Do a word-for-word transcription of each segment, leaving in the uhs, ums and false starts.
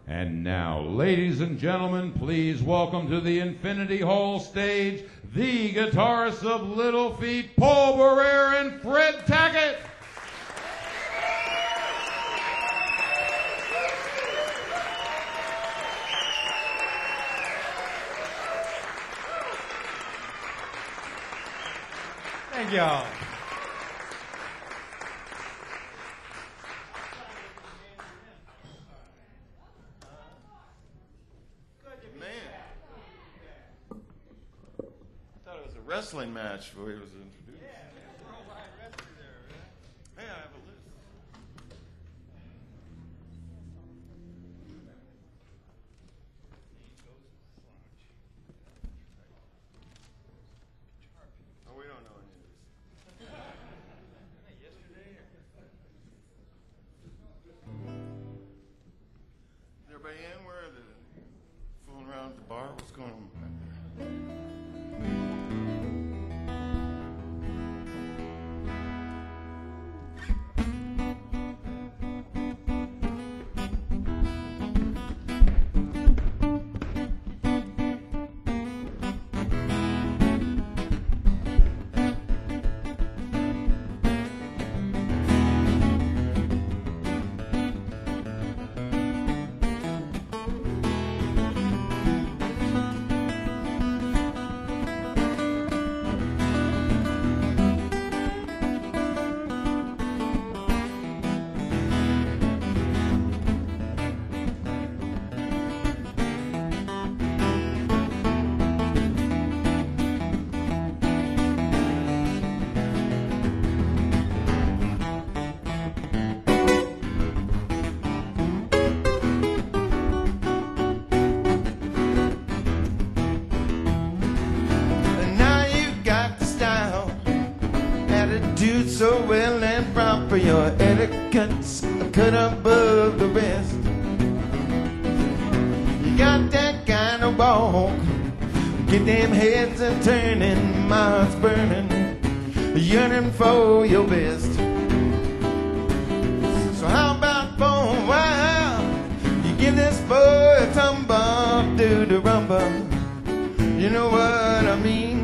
And now, ladies and gentlemen, please welcome to the Infinity Hall stage the guitarists of Little Feat, Paul Barrere and Fred Tackett. Thank y'all. Wrestling match before he was introduced. Yeah, worldwide wrestler there, right? Hey, I have a list. Oh, we don't know any of this. Yesterday? Is everybody in? Where are they? Fooling around at the bar? What's going on back there? So well and proper, your etiquette's cut above the rest. You got that kind of walk, get them heads a turning, my heart's burning, yearning for your best. So how about for a while, you give this boy a tumble, do the rumble, you know what I mean?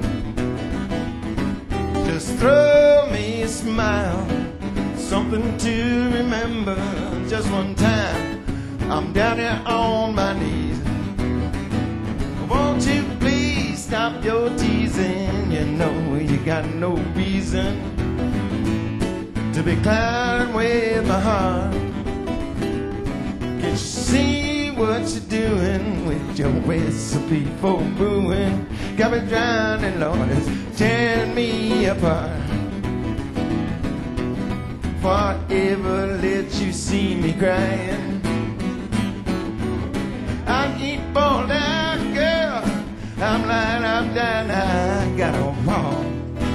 Just throw me a smile, something to remember. Just one time, I'm down here on my knees. Won't you please stop your teasing? You know you got no reason to be clouding with my heart. Can't you see what you're doing with your recipe for ruin? Got me drowning, Lord, it's tearing me apart. If I ever let you see me crying, I keep falling down, girl. I'm lying, I'm down, I gotta walk.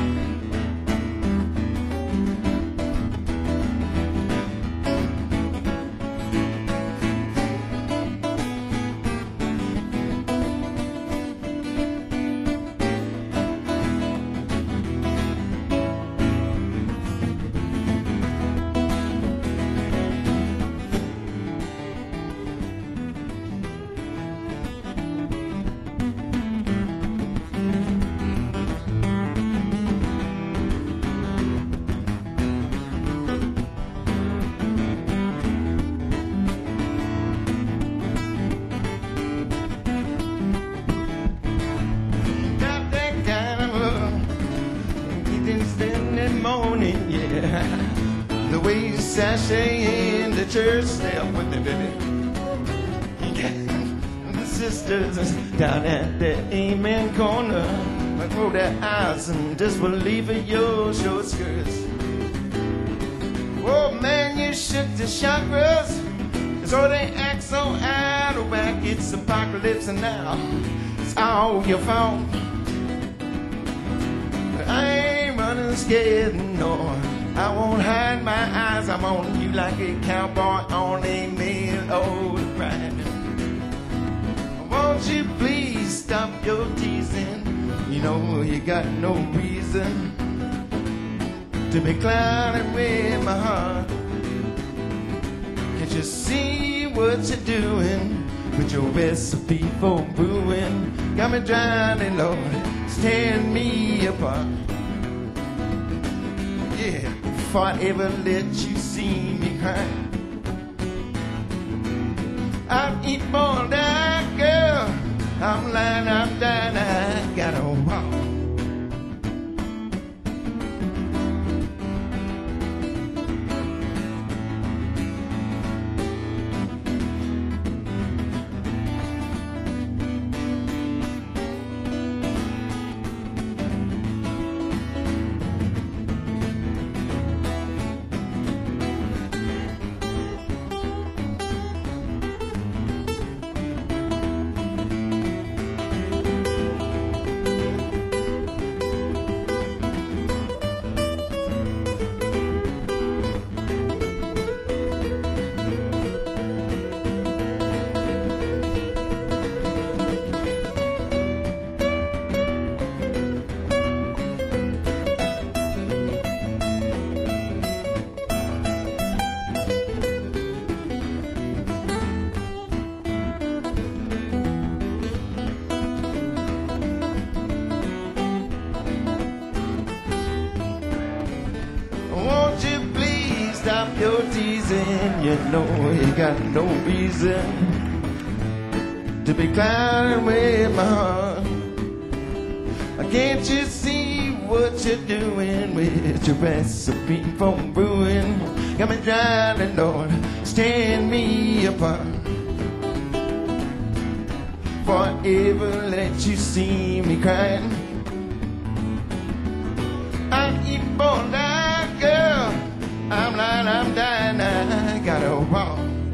Sashay in the church step with me, baby. Yeah. The sisters down at the amen corner, I roll their eyes in disbelief of your short skirts. Oh man, you shook the chakras, so they act so out of whack. It's apocalypse and now it's all your fault. But I ain't running scared, no. I won't hide my eyes, I'm on you like a cowboy on a mail old ride. Won't you please stop your teasing? You know you got no reason to be clouding with my heart. Can't you see what you're doing with your recipe for brewing. Got me drowning, Lord, tearing me apart. Yeah, if I ever let you see me cry, I'll eat more that girl. I'm lying, I'm dying, I gotta walk. Won't you please stop your teasing? You know you got no reason to be clowning with my heart. Can't you see what you're doing with your recipe for brewing? Got me drowning, Lord, tearing me apart. Forever let you see me crying. I keep on dying, girl. I'm lying, I'm dying, I gotta walk.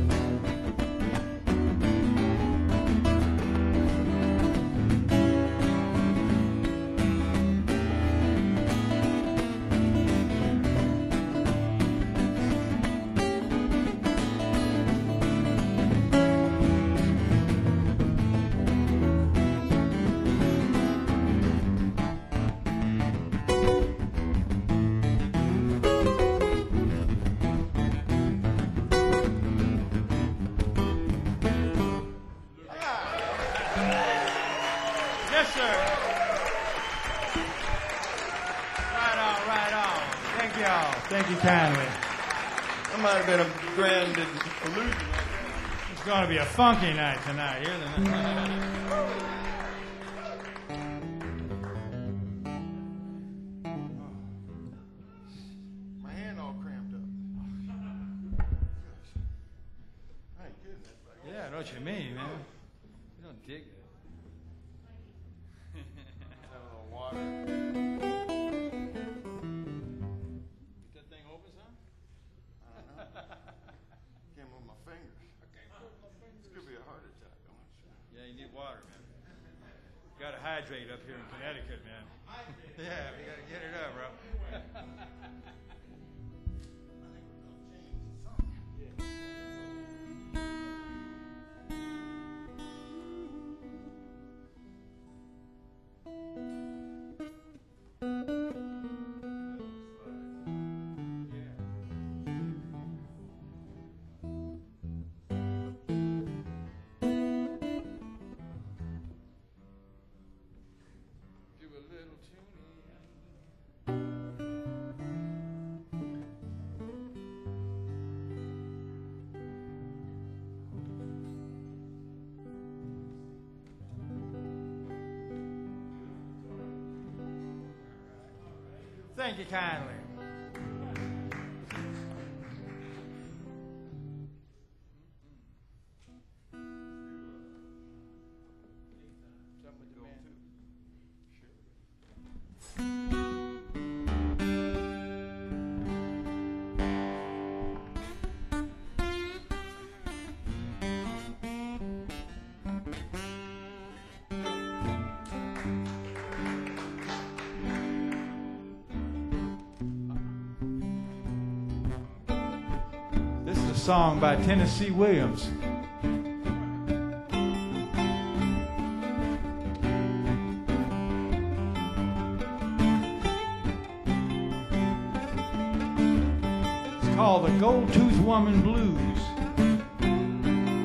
Yes, sir. Right on, right on. Thank y'all. Thank you kindly. That might have been a grand illusion. It's going to be a funky night tonight. Hear the My hand all cramped up. Thank goodness. Yeah, I know what you mean, man. You don't dig it. Have a little water. Get that thing open, son? I don't know. Can't move my fingers. This could be a heart attack. I'm not sure. Yeah, you need water, man. You got to hydrate up here in Connecticut, man. Yeah, we got to get it up, bro. Do a little tuning. Thank you kindly. Something with the man. This is a song by Tennessee Williams. It's called the Gold Tooth Woman Blues.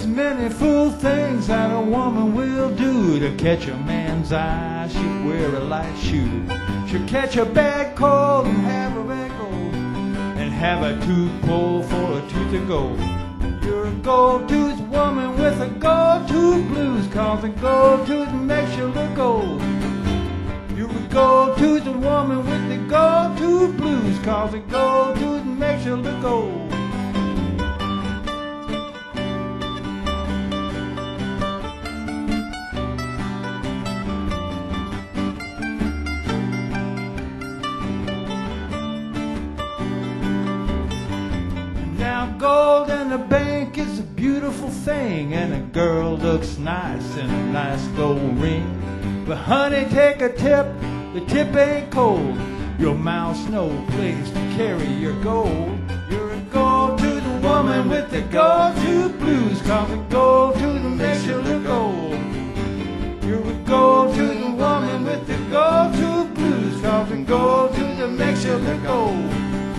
There's many fool things that a woman will do to catch a man's eye. She'll wear a light shoe. She'll catch a bad cold and have a bad cold and have a tooth pulled for a tooth of gold. You're a gold-toothed woman with a gold-tooth blues, 'cause a gold-tooth makes you look old. You're a gold-toothed woman with the gold-tooth blues, 'cause a gold-tooth makes you look old. Gold in the bank is a beautiful thing, and a girl looks nice in a nice gold ring. But honey, take a tip, the tip ain't cold. Your mouth's no place to carry your gold. You're a gold-toothed woman with the gold-tooth blues, 'cause a gold-tooth makes you look old. You're a gold-toothed woman with the gold-tooth blues, 'cause a gold-tooth makes you look old.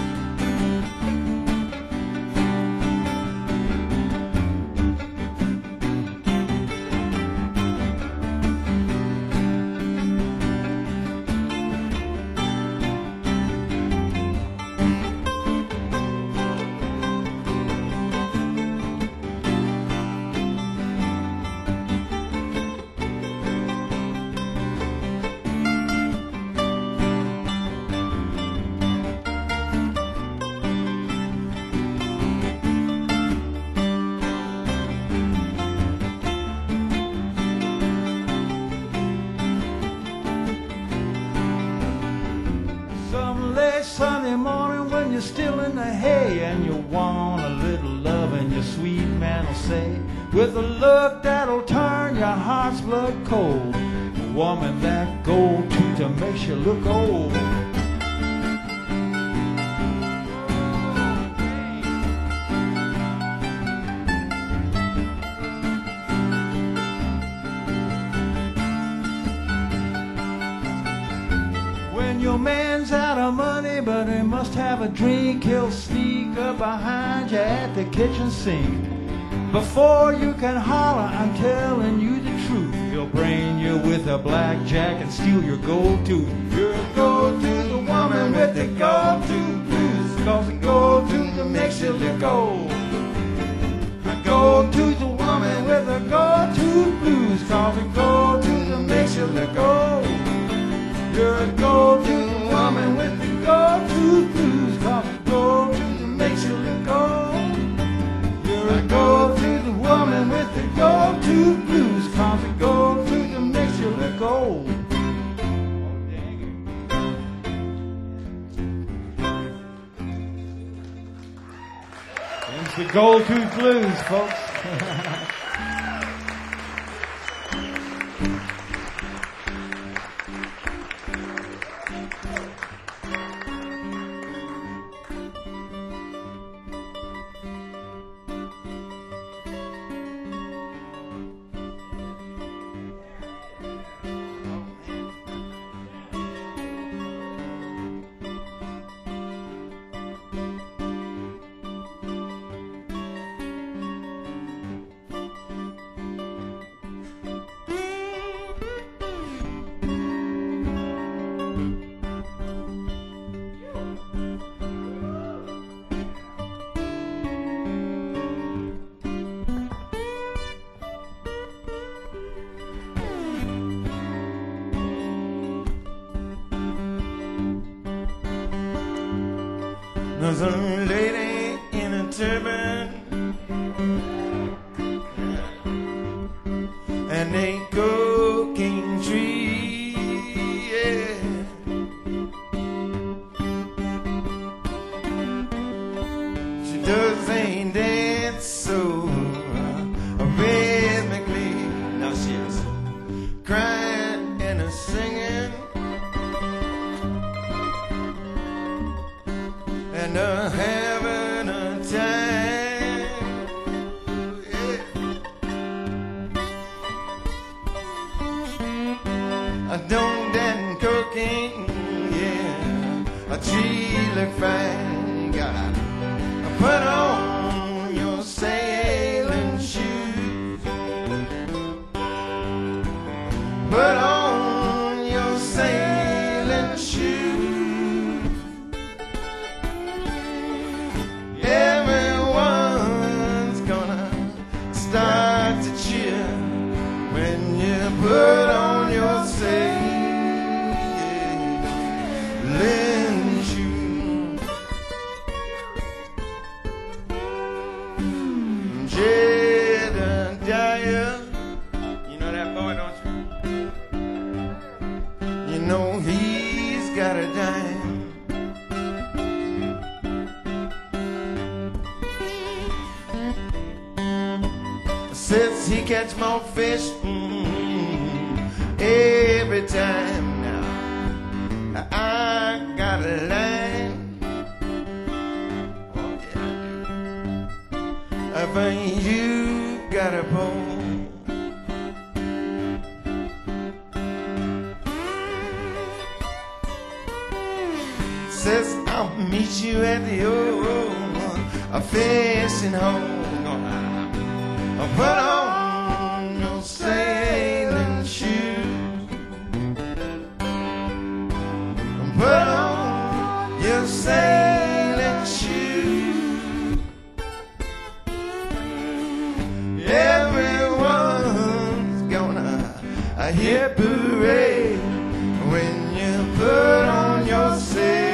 Sunday morning when you're still in the hay and you want a little love and your sweet man will say, with a look that'll turn your heart's blood cold, a woman that gold tooth makes you look old. When your man's out of money, but he must have a drink, he'll sneak up behind you at the kitchen sink. Before you can holler, I'm telling you the truth, he'll brain you with a blackjack and steal your gold tooth. You're a gold tooth woman with the gold tooth blues, 'cause a gold tooth makes you look old. A gold tooth woman with a gold tooth blues, 'cause a gold tooth makes you look old. You're a gold-toothed woman with the gold-tooth blues, 'cause a gold tooth makes you look old. You're a gold-toothed woman with the gold-tooth blues, 'cause a gold tooth makes you look old. It's the gold-tooth blues, folks. There's a lady in a turban and a cocaine tree, yeah. She does ain't dance so rhythmically. Now she's crying and a singing and a having a time, yeah. I don't and cocaine, yeah. A tree look fine, gotta put on your sailing shoes. says he catch more fish mm, every time now. I got a line. Oh yeah, I do. I find you got a pole. Says I'll meet you at the old a fishing hole. I'll put on your sailing shoes. Put on your sailing shoes. Everyone's gonna hear hooray when you put on your sailing.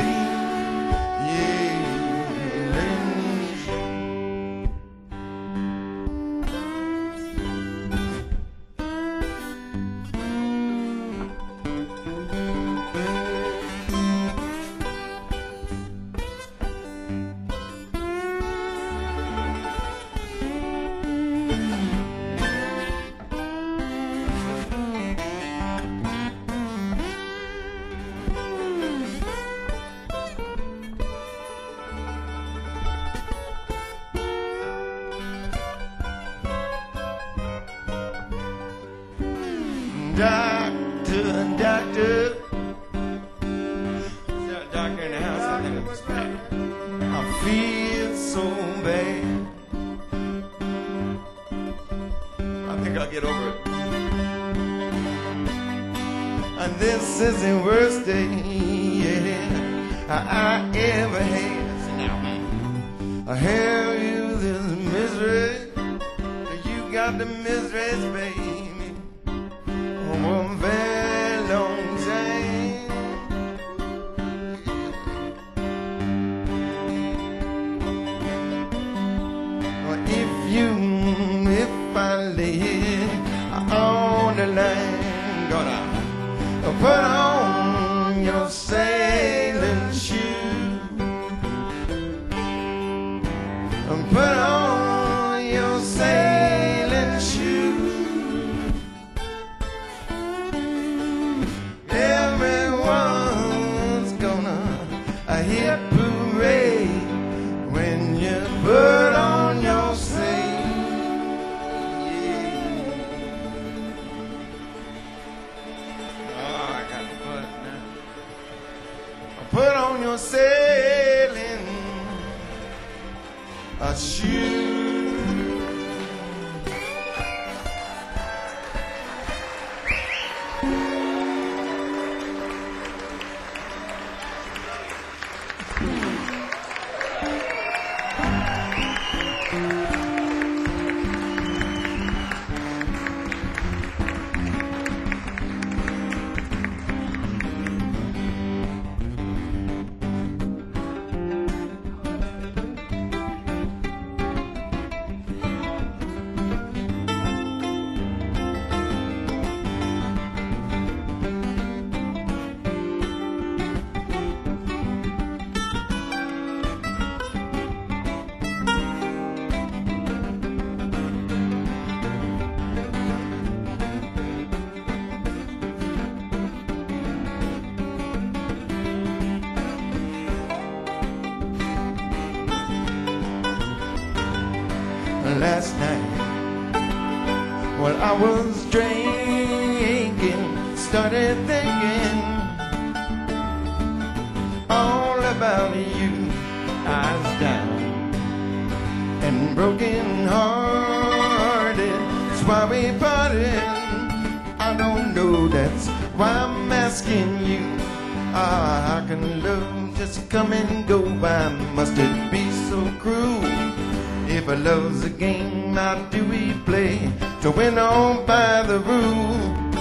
Doctor, doctor, is there a doctor in the house? I think it was bad. I feel so bad. I think I'll get over it. And this is the worst day yeah, I, I ever had. I have you this misery. You got the misery, baby. One very long time. If you, if I lay on the line, gonna put on your sailing shoes, put on your sailing shoes. Hip hooray when you put on your sail. Yeah. Oh, I got the butt now. Put on your sailing a shoe. Last night, while I was drinking, started thinking all about you. I was down and broken hearted. That's why we parted. I don't know, that's why I'm asking you. Ah, how can love just come and go? Why must it be so cruel? If a love's a game, how do we play to win on by the rule?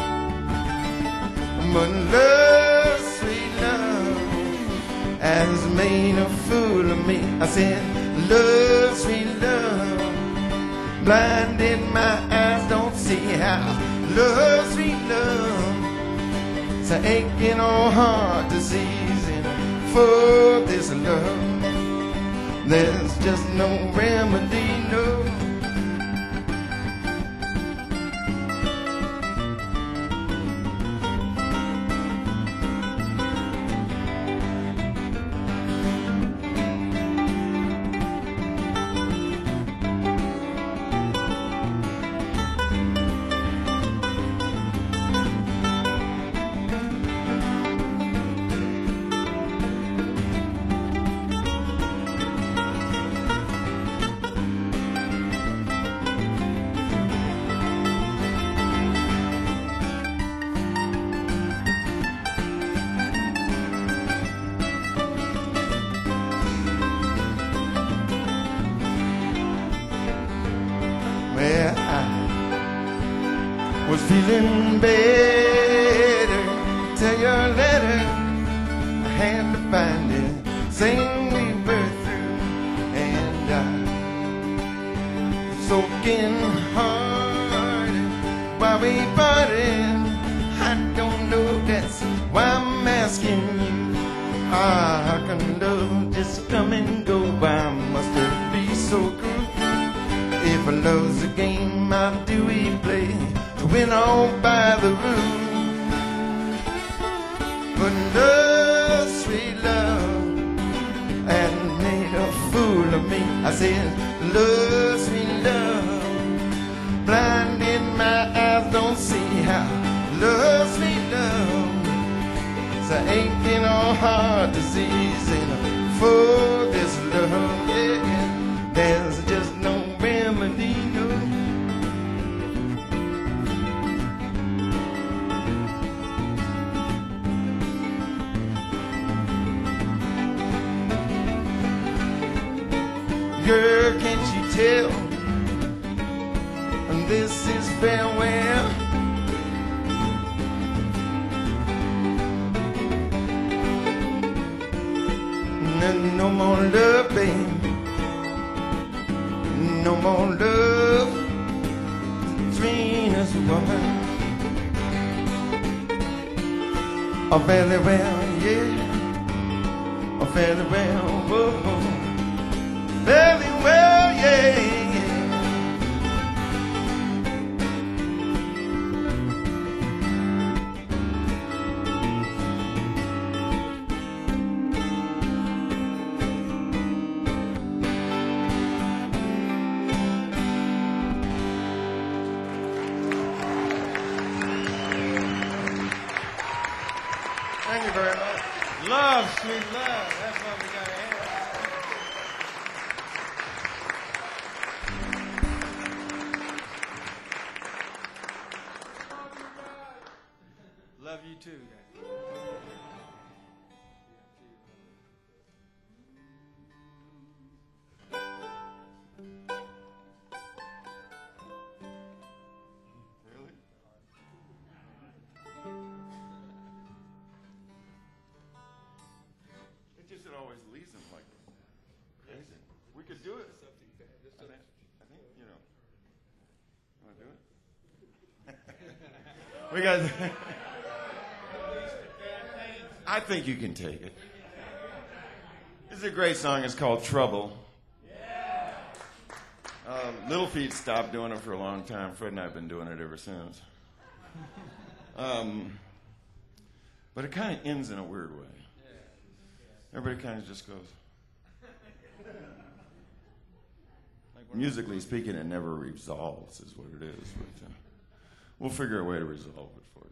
But love, sweet love, has made a fool of me. I said, love, sweet love, blinded my eyes, don't see how. Love, sweet love, it's an aching old heart disease, and for this love there's just no remedy, no. feeling better. Tell your letter, I had to find it. Saying we were through, and I'm soaking hard while we parted. I don't know, that's why I'm asking you. Ah, how can love just come and go? Why must it be so cruel? If love's a game, how do we play to win all by the rules? But love, sweet love, and made a fool of me. I said, love, sweet love, blinded my eyes, don't see how. Love, sweet love, it's an aching or heart disease, and for this love, yeah, yeah, there's just no remedy, no. Girl, can't you tell? This is farewell. No more love, babe. No more love between us, woman. Oh, fairly well, yeah. Oh, fairly well, whoa. Fairly well, yeah, yeah. Thank you very much. Love, sweet love. That's what we got to have. Love you too, guys. Really? It just it always leaves them like crazy. We could do it. I think, I think you know. You want to do it? We got. I think you can take it. This is a great song. It's called Trouble. Um, Little Feat stopped doing it for a long time. Fred and I have been doing it ever since. Um, but it kind of ends in a weird way. Everybody kind of just goes. Musically speaking, it never resolves, is what it is. But, uh, we'll figure a way to resolve it for you.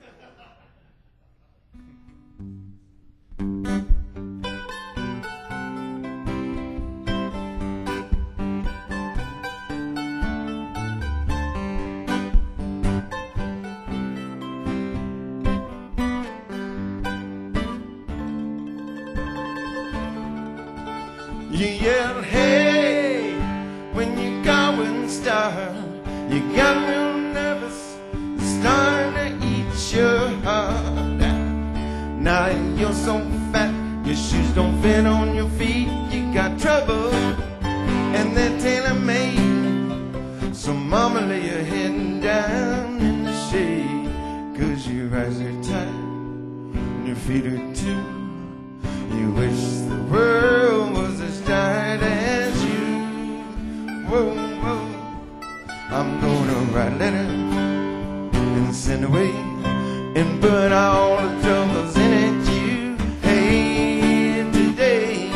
You yell, hey, when you go and start. You got real nervous, starting to eat your heart out. Now you're so fat, your shoes don't fit on your feet. You got trouble, and they're tailor-made. So mama, lay your head down in the shade, 'cause your eyes are tight, and your feet are too. You wish the world was as tight as you. Whoa, whoa. I'm gonna write a letter and send away and put all the troubles in it you hate today.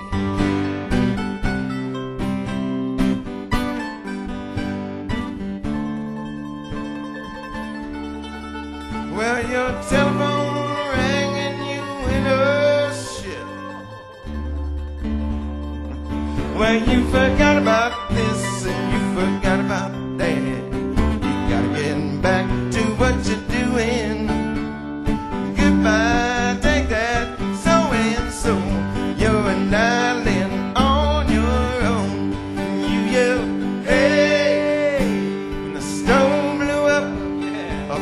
Well, your telephone rang and you in a shit. Well, you forgot about this and you forgot about that. You gotta get back to what you're doing. Goodbye, take that, so and so. You're a darling on your own. You yell, hey, when the storm blew up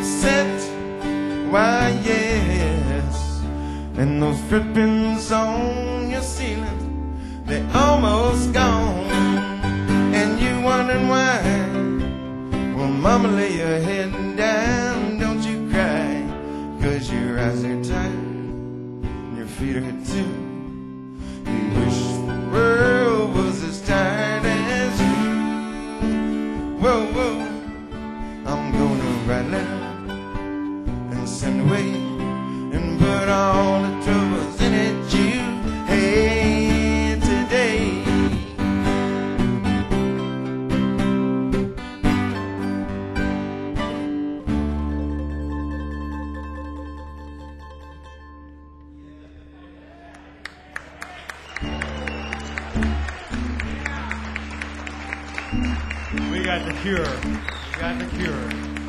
ceilings, they're almost gone. And you wondering why? Well, mama, lay your head down, don't you cry, 'cause your eyes are tired and your feet are too. You wish the world was as tired as you. Whoa, whoa, I'm gonna write a letter and send away and put all the troubles in it you hate today. We got the cure. We got the cure.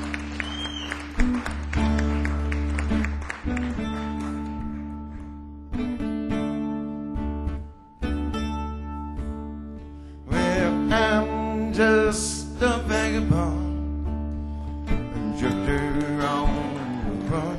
Well, I'm just a vagabond, a drifter on the run,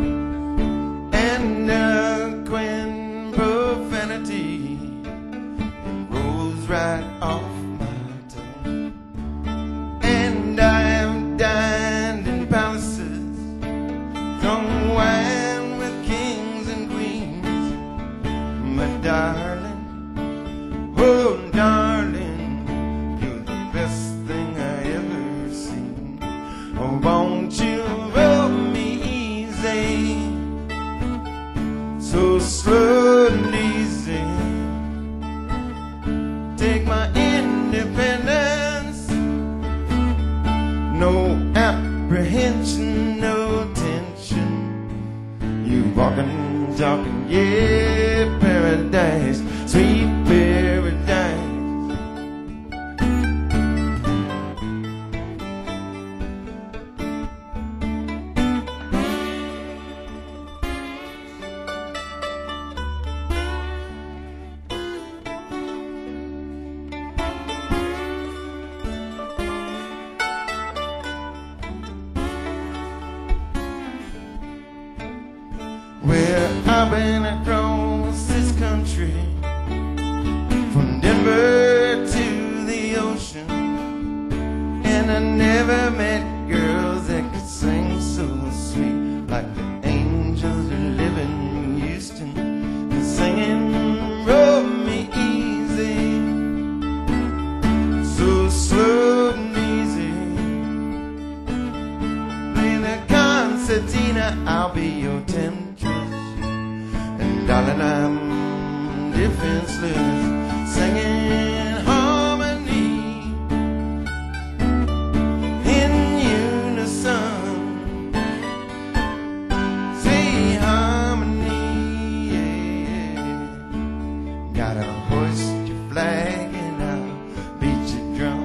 and eloquent profanity, it rolls right off my tongue. And I have dined in palaces, drunk wine with kings and queens, but darling, oh darling, you're the best thing I ever seen. Oh, won't you roll me easy, so slow and easy. Take my independence, no apprehension, no tension. You walking, talking, yeah, paradise, sweet paradise. Well, I've been across this country, from Denver to the ocean, and I never met girls that could sing so sweet like the angels who live in Houston. They're singing, roll me easy, so slow and easy. Play the concertina, I'll be your temptress. Darling, I'm defenseless, singing harmony in unison. Say harmony, yeah. Gotta hoist your flag and I'll beat your drum.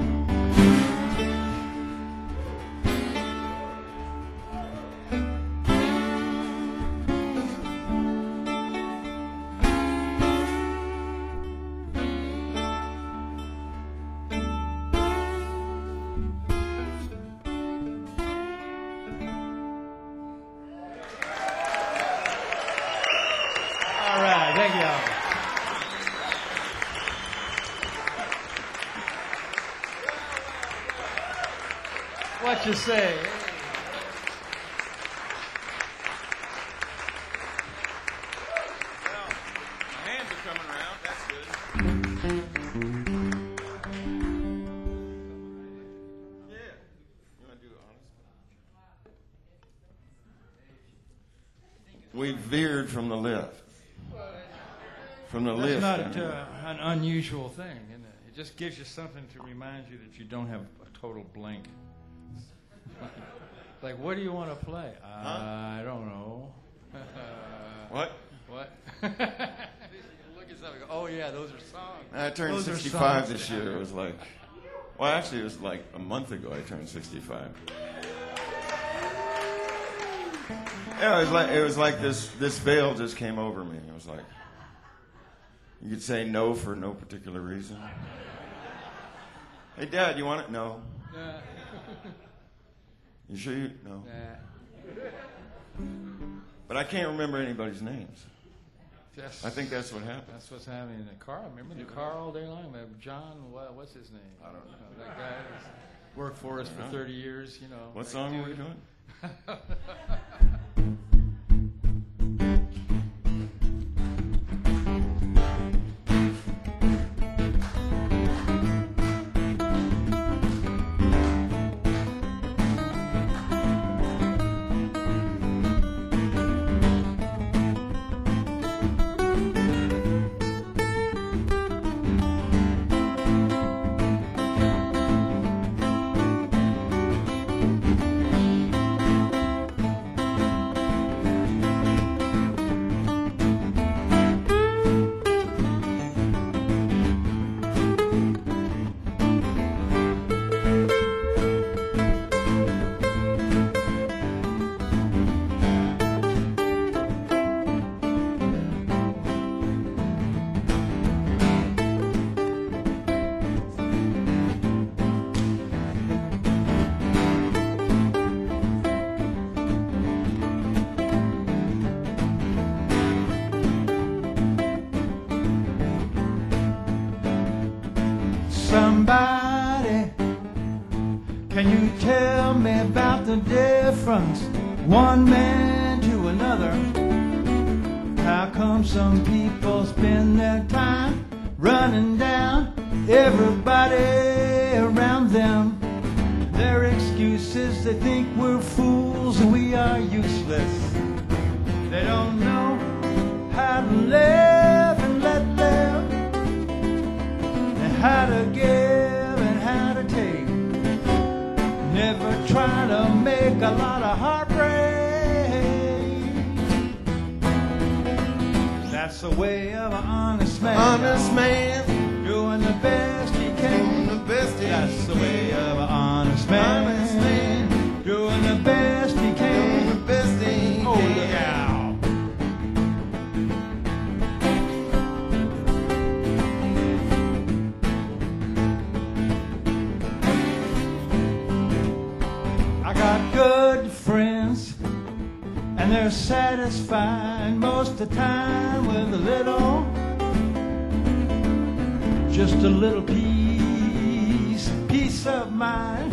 All right, thank y'all. What you say? Well, my hands are coming around. That's good. Yeah. You want to do the honors? We veered from the left. From the That's lift. not uh, an unusual thing, isn't it? It just gives you something to remind you that you don't have a total blank. Like, what do you want to play? Uh, I don't know. What? What? Look at something. Oh yeah, those are songs. I turned Those are sixty-five songs. this year. It was like, well, actually, it was like a month ago I turned sixty-five. Yeah, it was like it was like this this veil just came over me. It was like you could say no for no particular reason. Hey, Dad, you want it? No. Nah. You sure you? No. Nah. But I can't remember anybody's names. Yes. I think that's what happened. That's what's happening in the car. I remember the car all day long. We have John, what, what's his name? I don't know. You know, that guy that's worked for us for know. thirty years, you know. What Like, song were we dude. doing? Somebody, can you tell me about the difference, one man to another? How come some people spend their time running down everybody around them? Their excuses, they think we're fools and we are useless. They don't know how to live and let them, and how to give and how to take. Never try to make a lot of heartbreak. That's the way of an honest man. Honest man, Doing the best he doing can. the best he That's the can. way of an honest man. Honest man, Doing the best he doing the can. best he Oh, can. look out. I got good friends, and they're satisfied most of the time with a little, just a little peace, peace of mind.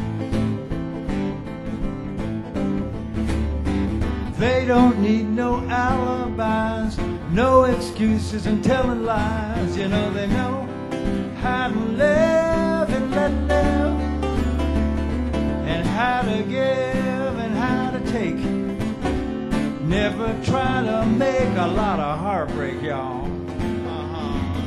They don't need no alibis, no excuses and telling lies. You know they know how to live and let live, and how to give and how to take. Never try to make a lot of heartbreak, y'all. Uh-huh.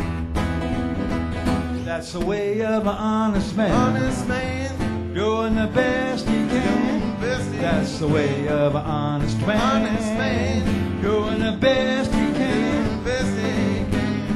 That's the way of an honest man. Honest man, Doing the best he doing can. the best he That's the way of an honest man. Honest man. Doing the best he can. Doing can. the best he can.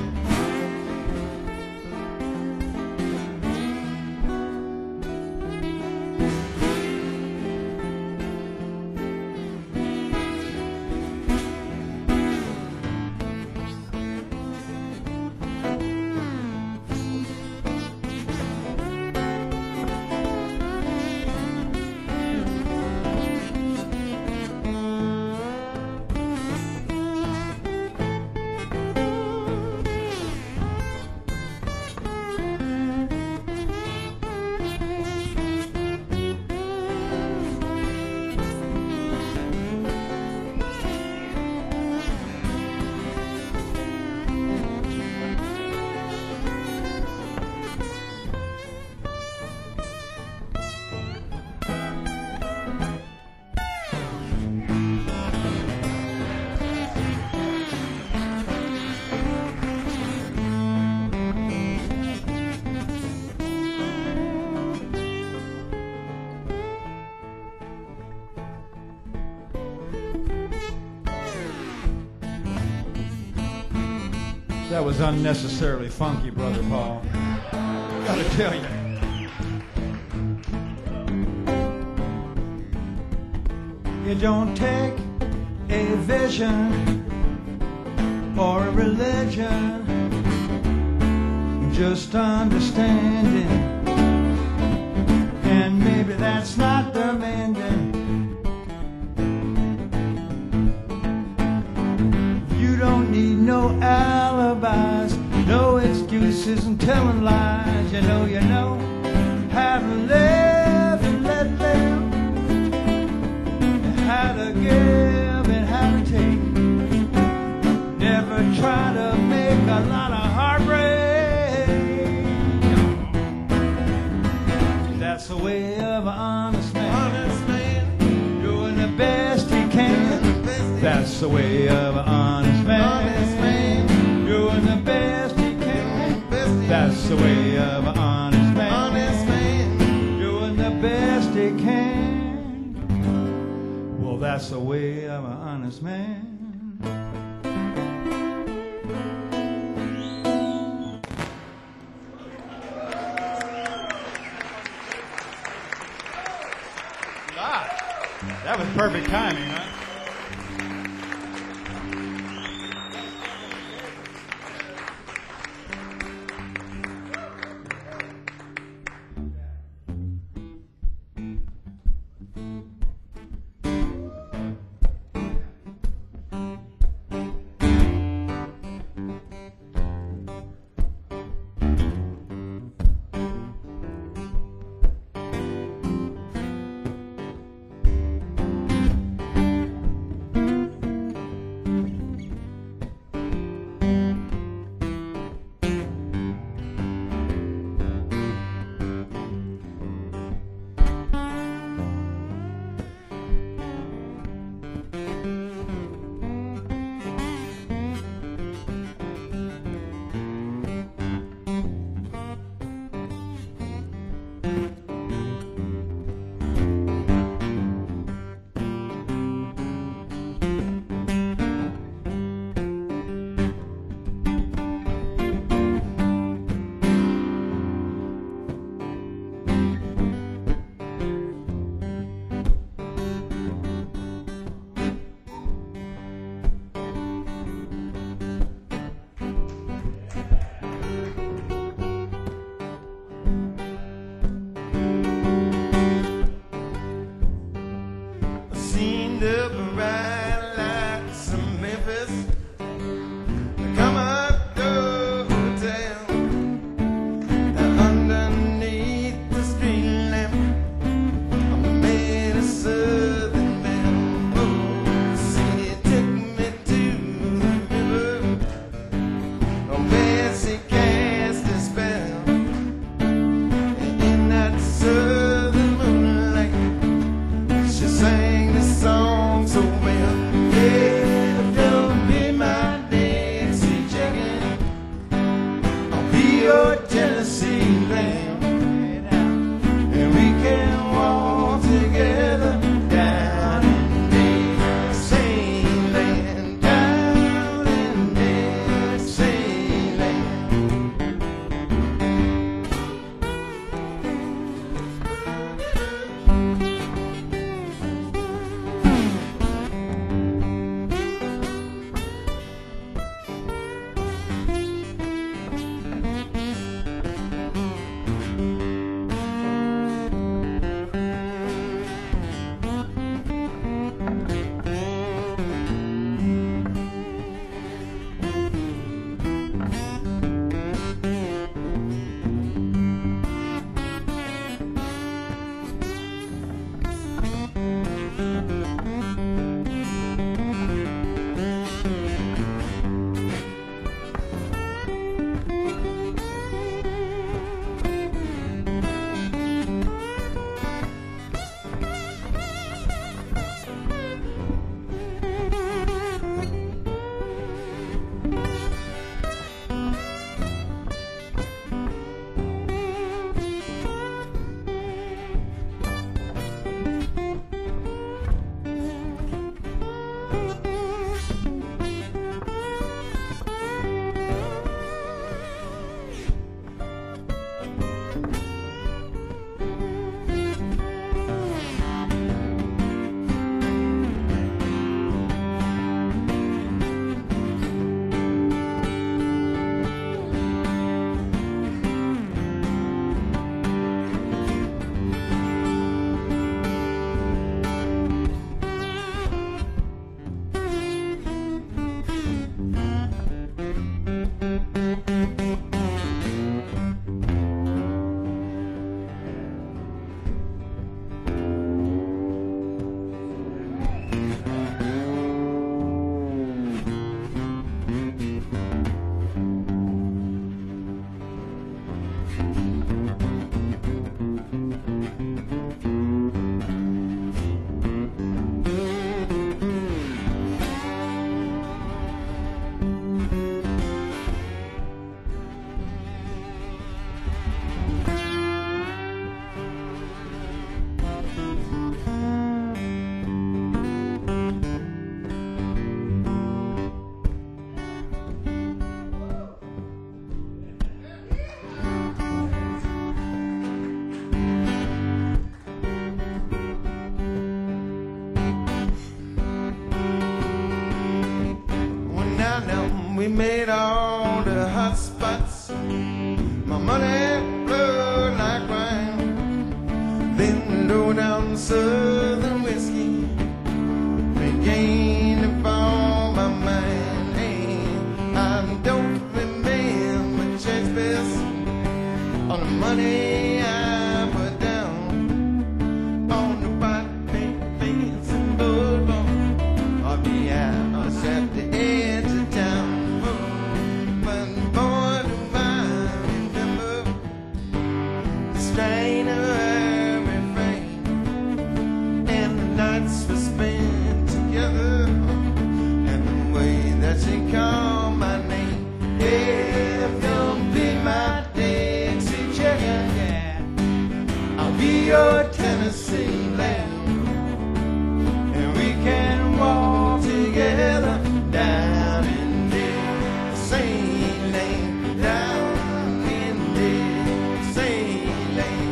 That was unnecessarily funky, Brother Paul. Gotta tell you. It don't take a vision or a religion, just understanding. And maybe that's not their mending. You don't need alibis, no excuses and telling lies. You know, you know how to live and let live, how to give and how to take. Never try to make a lot of heartbreak. That's the way of an honest man. Honest man, Doing the best he can. doing the best he That's the way of an honest man. Honest man, Doing the best he can. doing the best he That's the way of an honest man. Honest man, Doing the best he can. Well, that's the way of an honest man. Ah, that was perfect timing, huh? seen the bright lights of Memphis come up the hotel, underneath the street lamp. I made a southern belle. Oh, she took me to the river, where she cast a spell. And in that southern moonlight, she sang the song so well. Yeah, don't be my Dixie chicken, I'll be your Tennessee lamb, and we can walk together down in Dixieland, down in Dixieland. made all the hot spots. My money flowed like wine. Then low down southern whiskey began to fall my mind. And I don't remember church bells on the money I put down on the bike fence and boulevard. I'll be out at the edge of town. But boy, do I remember the strain of her refrain, and the nights we spent together, and the way that she called my name. Yeah, come be my Dixie chicken, yeah. I'll be your Tennessee lamb, and we can walk together down in Dixieland, down in Dixieland.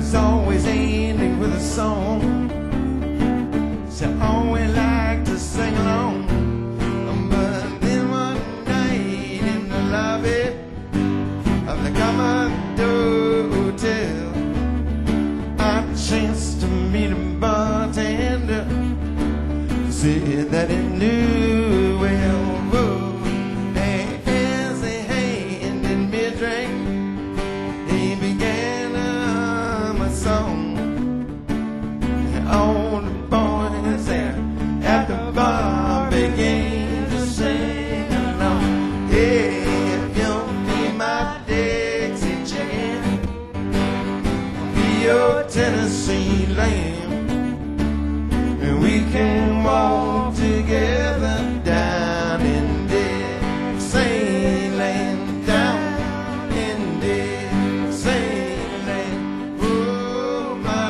is always ending with a song. So I always like to sing along. But then one night in the lobby of the Commodore Hotel, I chanced to meet a bartender who said that he knew well. Whoa. And as he handed me a drink, he began to hum a song. And all the boys there at the bar began to sing along. Hey, if you'll be my Dixie chicken, be your Tennessee lamb, and we can walk together down in Dixieland, down in Dixieland. Oh, my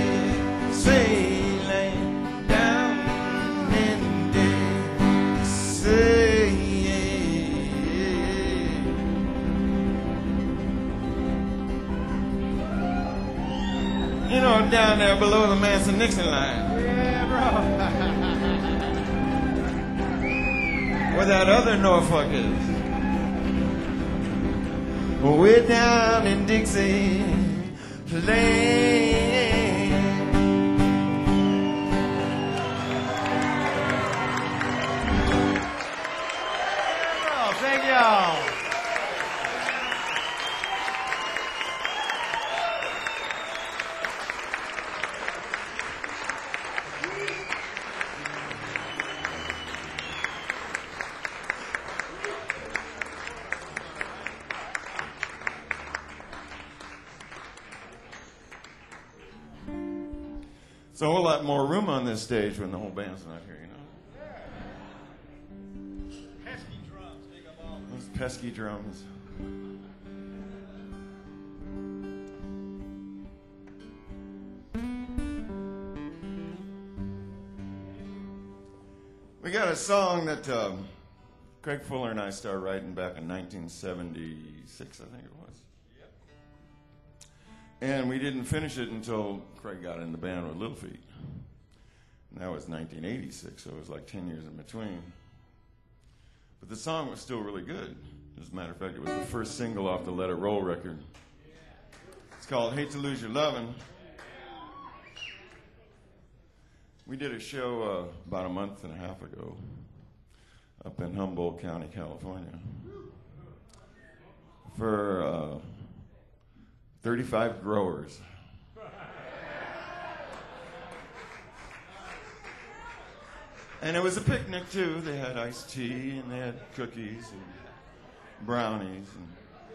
Dixieland, down in Dixieland. You know, down there below the Manson-Nixon line, where that other Norfolk is. We're down in Dixie land. Oh, thank y'all. It's a whole lot more room on this stage when the whole band's not here, you know? Pesky drums, take them all. Those pesky drums. We got a song that um, Craig Fuller and I started writing back in nineteen seventy-six, I think it was. And we didn't finish it until Craig got in the band with Little Feat. And that was nineteen eighty-six, so it was like ten years in between. But the song was still really good. As a matter of fact, it was the first single off the Let It Roll record. It's called Hate to Lose Your Lovin'. We did a show uh, about a month and a half ago up in Humboldt County, California, for uh, thirty-five growers. And it was a picnic, too. They had iced tea, and they had cookies and brownies. And,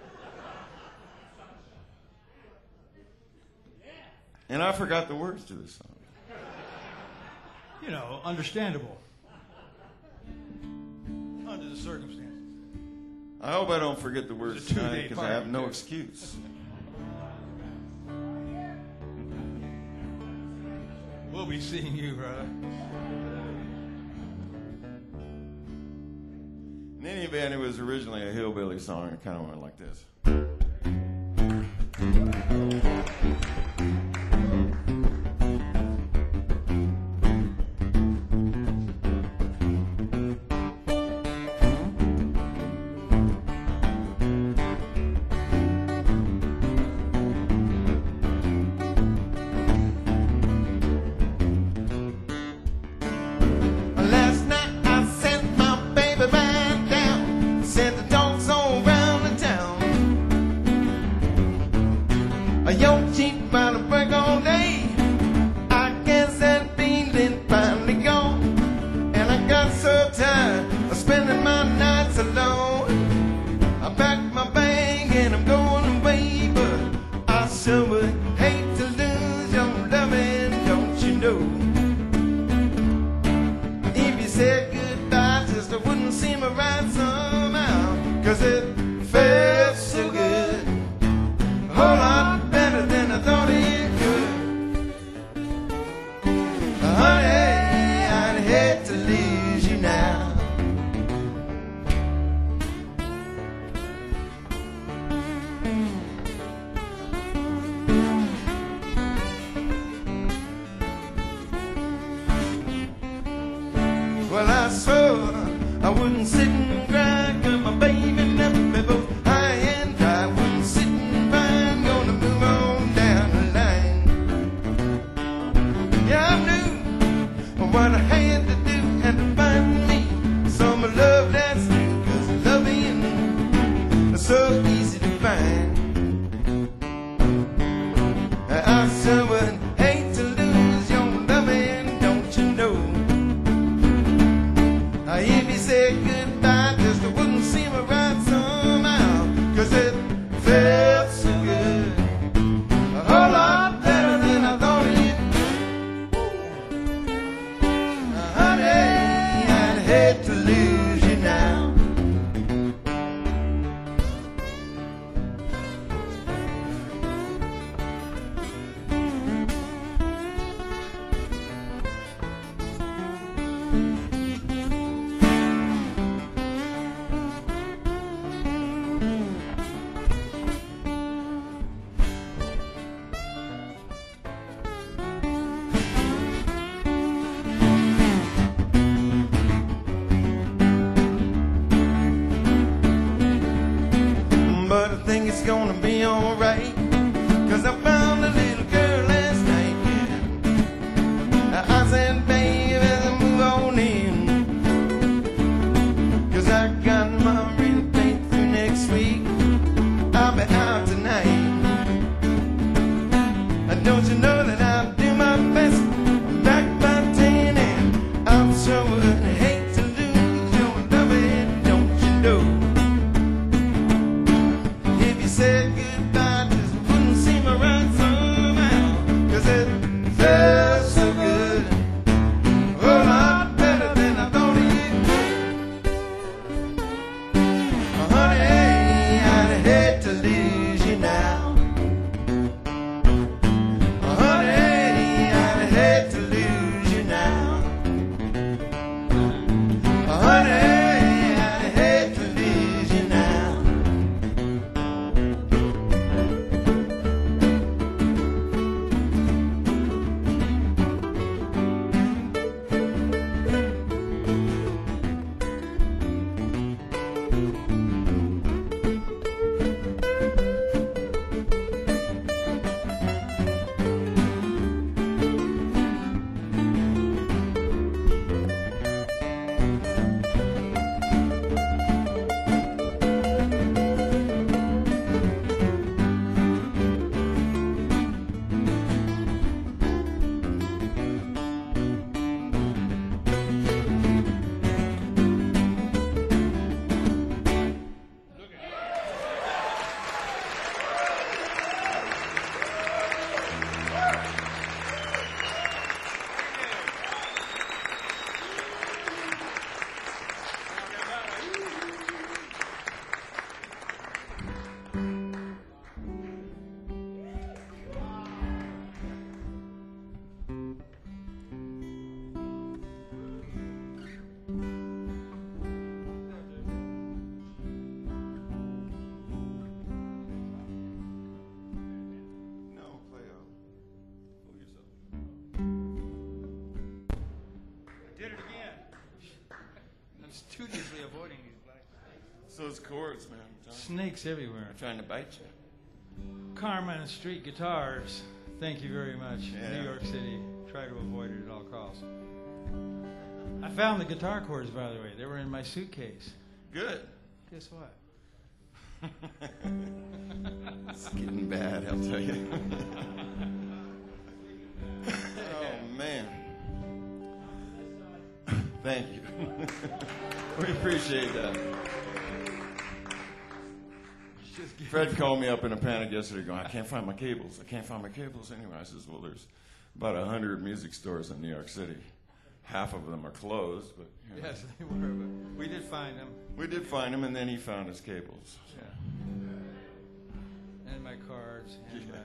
and I forgot the words to this song. You know, understandable. Under the circumstances. I hope I don't forget the words It's a two-day tonight, because I have party, no too. excuse. We'll be seeing you, brother. In any event, it was originally a hillbilly song. It kind of went like this. Last night I sent my baby back down, sent the dogs all around the town. Your cheek by the break all day, I guess that feeling finally gone. And I got so tired of spending my nights alone. I packed my bag and I'm going away, but I sure would hate to lose your loving, don't you know? If you said goodbye, just it wouldn't seem right somehow, 'cause it felt so good, a whole lot better than I thought. wouldn't sit and cry, 'cause my baby left me both high and dry. Wouldn't sit and cry, I'm gonna move on down the line. Yeah, I knew what I had to do, had to find me some love that's true, 'cause loving is so easy to find. I sure would hate to lose your loving, don't you know? If you said goodbye, just wouldn't seem right somehow, 'cause it felt so good, a whole lot better than I thought it would. Honey, I'd hate to lose you now. But I think it's gonna be alright, 'cause I found a little girl last night, yeah. I said, baby, move on in, 'cause I got my real date through next week. I'll be out tonight. And don't you know that I'll do my best, back by ten, and I'm sure would hate to lose your loving, don't you know? Said goodbye, just wouldn't seem right somehow, 'cause it felt so good, a lot better than I thought it would. Honey, I'd hate to lose you now. Honey, I'd hate to lose you now. Honey, I'd hate to lose you now. Studiously avoiding these black So those chords, man. I'm telling you. Snakes everywhere. I'm trying to bite you. Carmen Street Guitars. Thank you very much. Yeah. New York City. Try to avoid it at all costs. I found the guitar chords, by the way. They were in my suitcase. Good. Guess what? It's getting bad, I'll tell you. Oh, man. Thank you. We appreciate that. Fred called me up in a panic yesterday going, I can't find my cables. I can't find my cables anywhere. I says, well, there's about a hundred music stores in New York City. Half of them are closed, but you know. Yes, they were, but we did find them. We did find him, and then he found his cables. So. And my cards. And Yeah. my,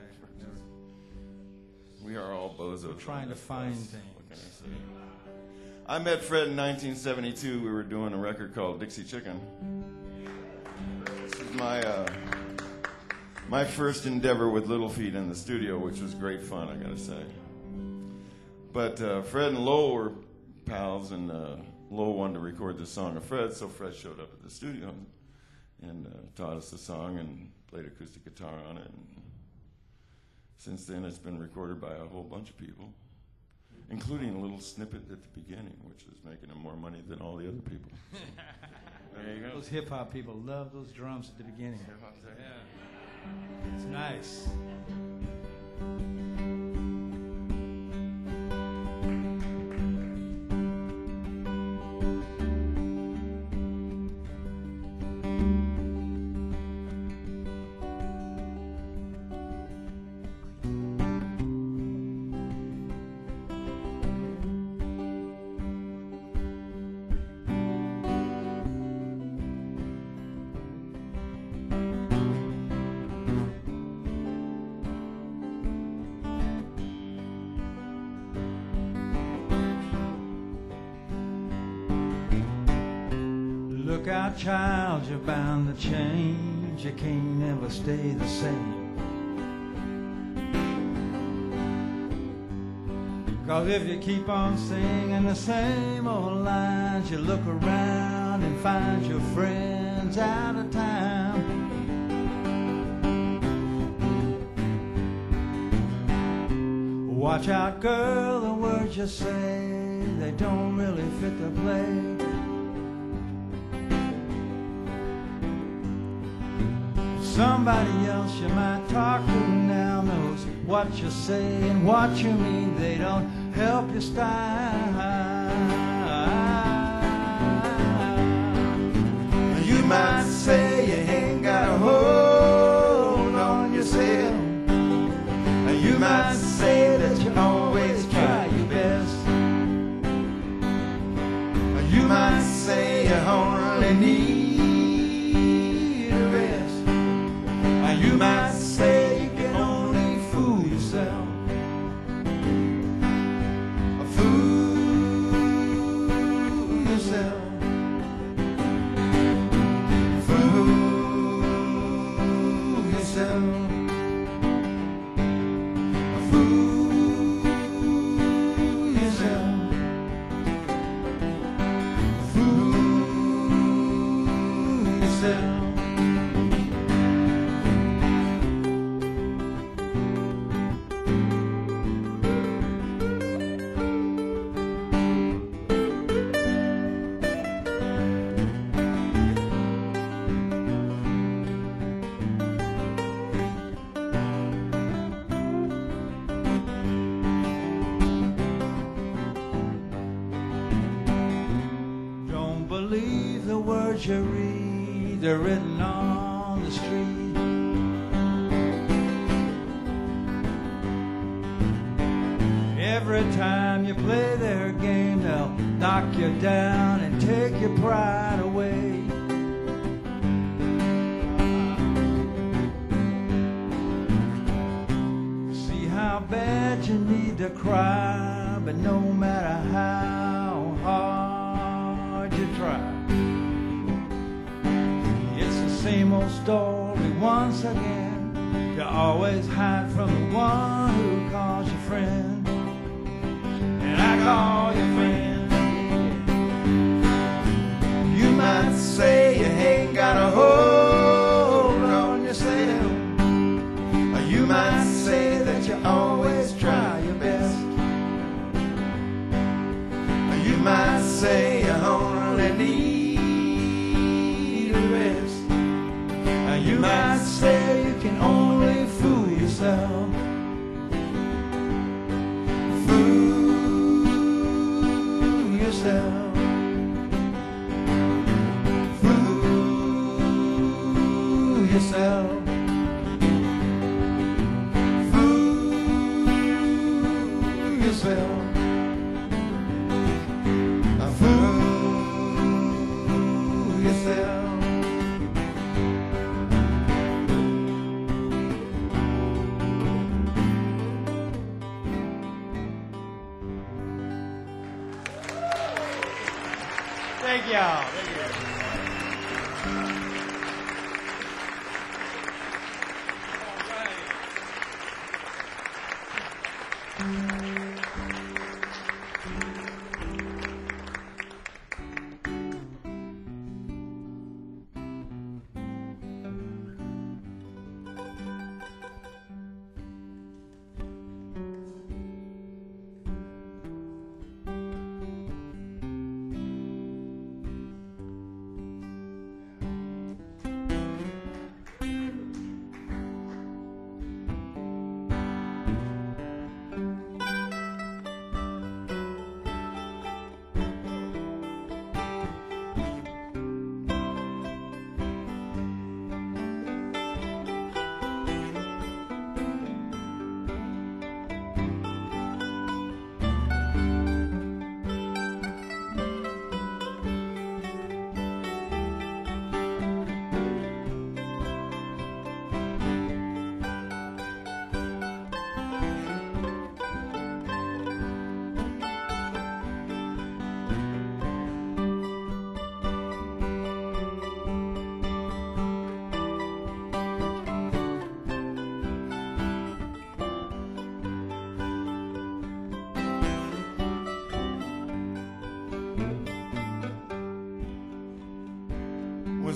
We are all bozos. We're trying on to this find place. things. What can I say? I met Fred in nineteen seventy-two. We were doing a record called Dixie Chicken. This was my uh, my first endeavor with Little Feat in the studio, which was great fun, I gotta say. But uh, Fred and Lowell were pals, and uh, Lowell wanted to record the song of Fred, so Fred showed up at the studio and, and uh, taught us the song and played acoustic guitar on it. And since then, it's been recorded by a whole bunch of people, including a little snippet at the beginning, which is making him more money than all the other people. So, there you go. Those hip hop people love those drums at the beginning. Yeah. It's nice. Look out, child, you're bound to change. You can't never stay the same. 'Cause if you keep on singing the same old lines, you look around and find your friends out of town. Watch out, girl, the words you say, they don't really fit the play. Somebody else you might talk to now knows what you say and what you mean. They don't help your style. You might say you ain't got a hold on yourself. You might say that you always try your best. You might say you only need a rest. You might say you can only fool yourself. Fool yourself. Fool yourself. Fool yourself. Fool yourself. Believe the words you read, they're written on the street. Every time you play their game, they'll knock you down and take your pride away. See how bad you need to cry, but no matter how hard you try, it's the same old story once again. You always hide from the one who calls you friend, and I call you friend. You might say you ain't got a hold on yourself, or you might say that you always try your best. You might say you only need a rest. You might say you can only fool yourself. Fool yourself. Fool yourself. Fool yourself. Fool yourself. Thank y'all. Thank you. All right.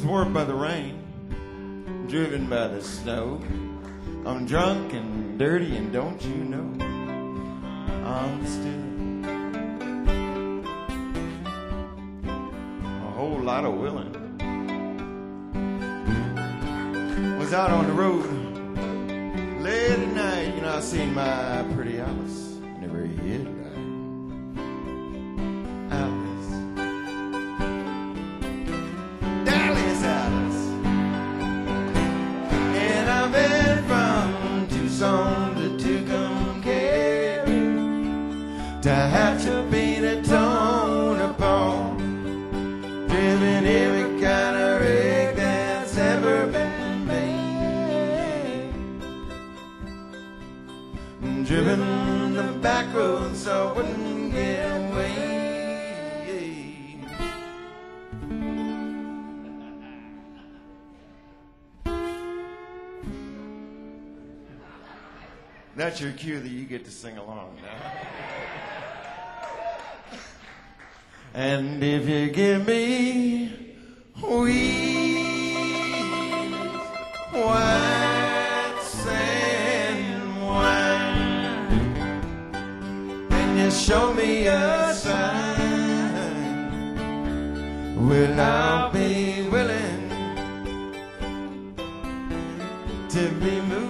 warped by the rain, driven by the snow. I'm drunk and dirty, and don't you know, I'm still a whole lot of willing. Was out on the road late at night, you know, I seen my pretty Alice, never hid right. Alice, Dallas Alice, and I've been from Tucson to Tucumcari, to Hatchabina, Tonopah, driven every kind of rig that's ever been made, driven the back roads so I wouldn't get away. That's your cue that you get to sing along now. And if you give me wheat, white sand wine, and you show me a sign, well, I'll be willing to be moving.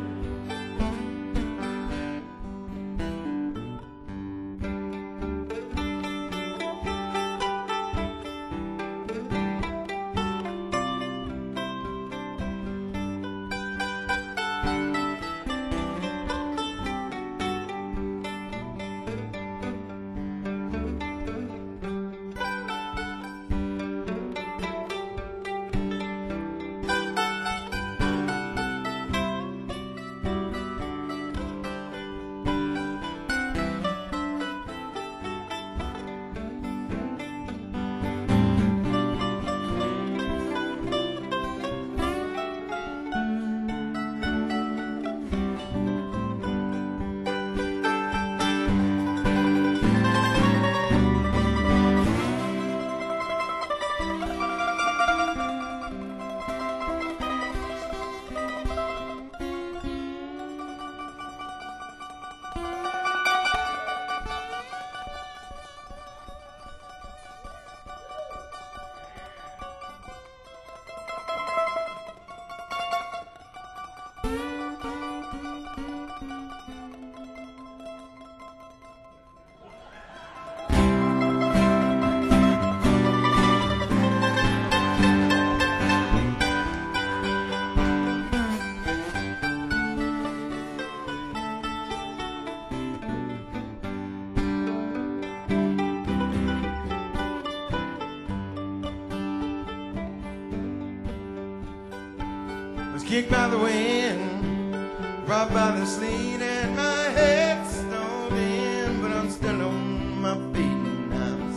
Kicked by the wind, brought by the sleet, and my head stove in, but I'm still on my feet, and I'm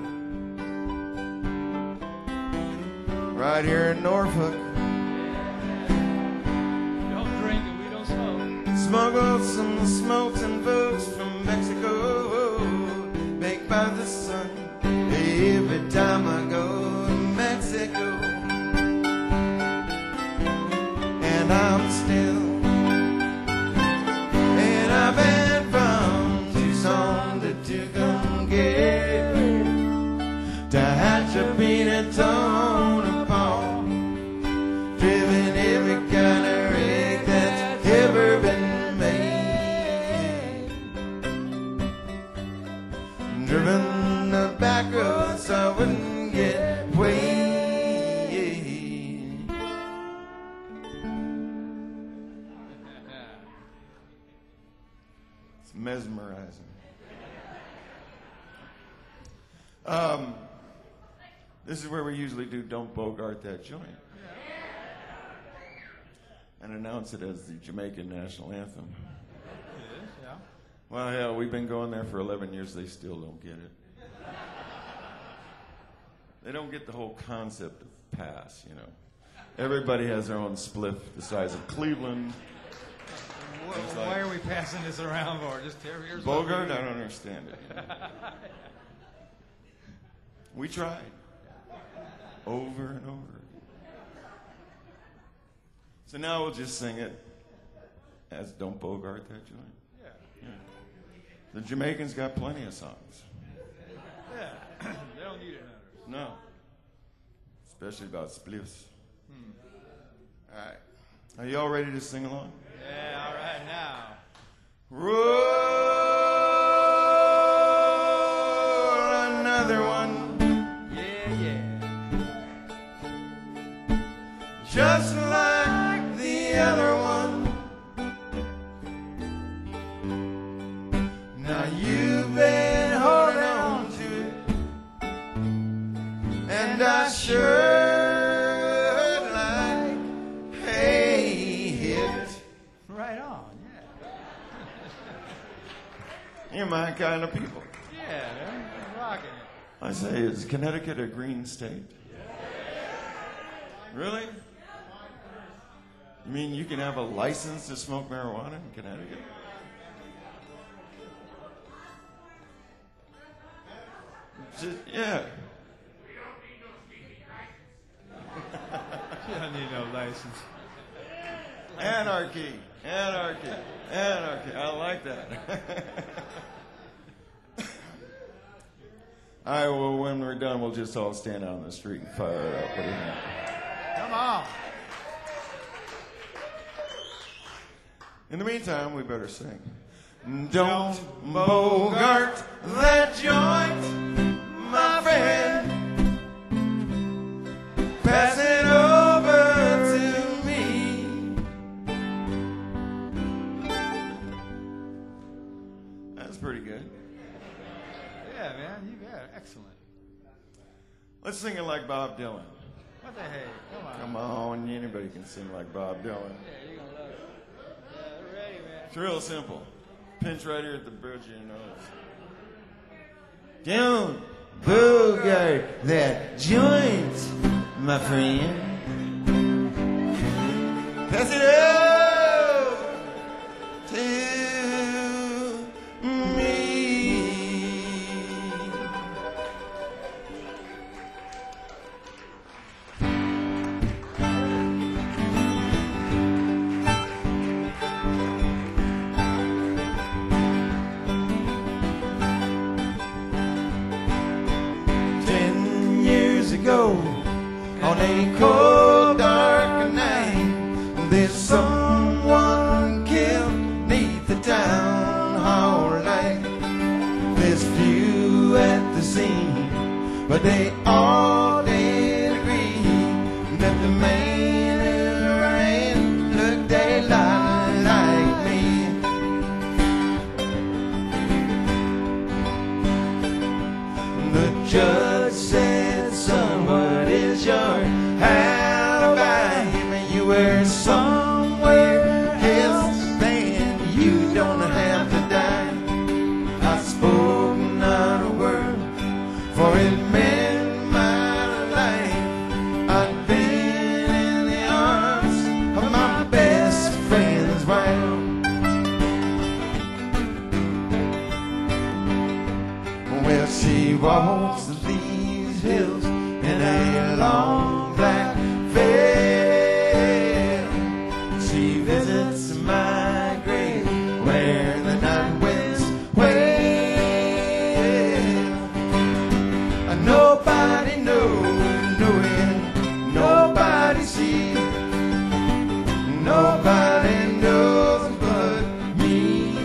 still right here in Norfolk. Don't drink and we don't smoke. Smuggled some smokes and books from Mexico, baked by the sun every time I go to Mexico. And I'm still, and I've been from Tucson to Tucumcari, to Hatchabina, Tonopah, driven every kind of rig that's ever been made, driven the back roads so I wouldn't get weighed. Mesmerizing. Um, this is where we usually do Don't Bogart That Joint and announce it as the Jamaican national anthem. It is, yeah. Well, hell, we've been going there for eleven years. They still don't get it. They don't get the whole concept of pass, you know. Everybody has their own spliff the size of Cleveland. Why, It's why like- are we passing this around for? Just here, here's what Bogart, we I do. don't understand it. you know. We tried over and over. So now we'll just sing it as Don't Bogart that joint. Yeah. Yeah. The Jamaicans got plenty of songs. Yeah. They don't need it none. No. Especially about spliffs. Hmm. All right. Are you all ready to sing along? Yeah, all right now. Roll another one. Yeah, yeah. Just like the other one. Now you've been holding on to it, and I sure like hate it. Right on, yeah. You're my kind of people. Yeah, man. I'm rocking it. I say, is Connecticut a green state? Really? You mean you can have a license to smoke marijuana in Connecticut? Just, yeah. You don't need no license. Anarchy, anarchy, anarchy. I like that. All right, well, when we're done, we'll just all stand out on the street and fire it up. What do you think? Come on. In the meantime, we better sing. Don't bogart that joint, my friend. Pass it over to me. That's pretty good. Yeah, man. You got it. Excellent. Let's sing it like Bob Dylan. What the heck? Come on. Come on, anybody can sing like Bob Dylan. Yeah, you're going to love it. Yeah, we're ready, man. It's real simple. Pinch right here at the bridge of your nose. Don't bogart that joint, my friend. Pass it over to me. Ten years ago, on a cold, dark night, there's someone killed neath the town hall light. There's few at the scene, but they all did agree that the man who ran looked a lot like me. The judge said, son, what is your alibi? You were somewhere else, then you don't have to die. I spoke not a word, for it meant my life. I'd been in the arms of my best friend's wife. Well, she walks these hills in a long black veil. She visits my grave where the night winds wail. Nobody knows, knowing, nobody sees, nobody knows but me.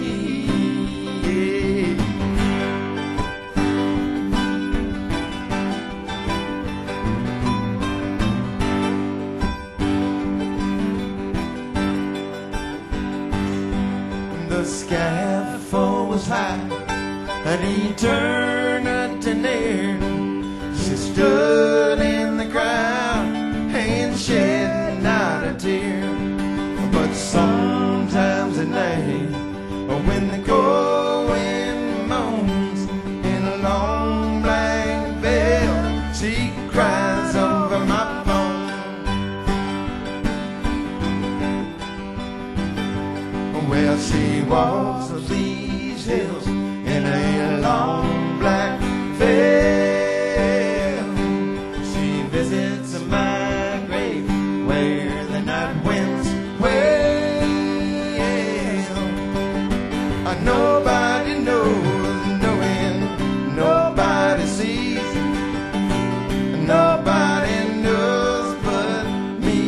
The scaffold was high, an eternity near. She stood in the crowd and shed not a tear. But sometimes at night, when the cold wind moans in a long black veil, she cries over my phone. Well, she walks these hills in a long black veil. She visits my grave where the night winds Nobody knows, knowing nobody sees, nobody knows but me.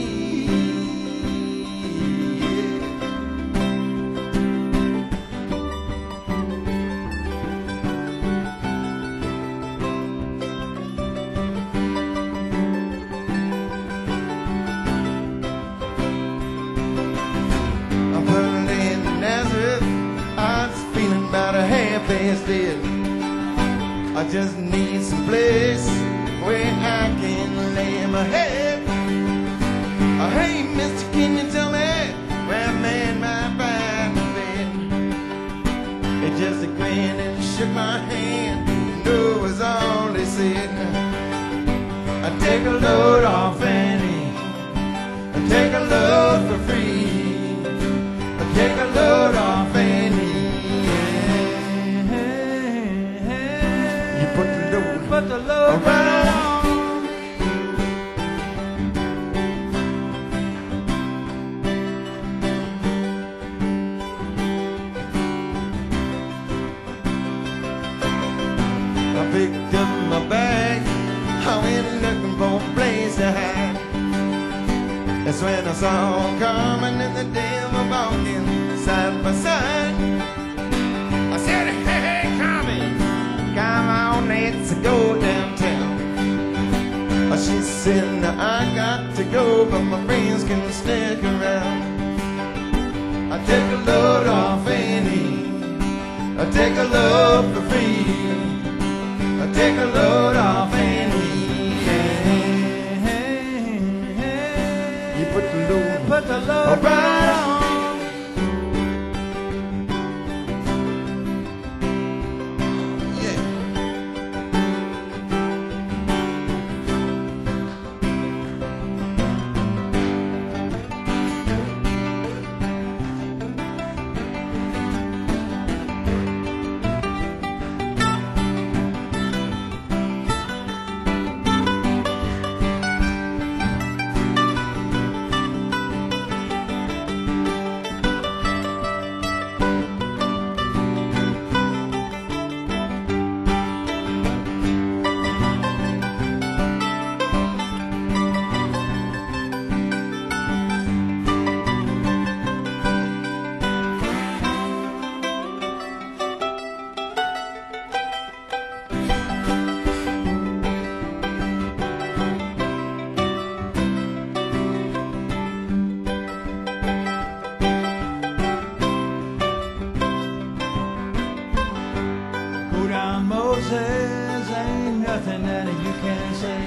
I'm putting in Nazareth. I was feeling about a half-assed dead. I just need some place where I can lay my head. Oh, hey, mister, can you tell me where a man might find a bed? It just a grinned and shook my hand. No was all they said. I take a load off Annie. I take a load for free. I take a load off Annie. You put the load, Put the load around. on. I picked up my bag. I went looking for a place to hide. That's when I saw him coming and the devil walking side by side. I said, hey, hey, come in. Come on, let's go downtown. Uh, She said, now I got to go, but my friends can stick around. I take a load off Annie. I take a load for free. I take a load off Annie. You put the load Put the load right on. Yeah. Go down, Moses, ain't nothing that you can say.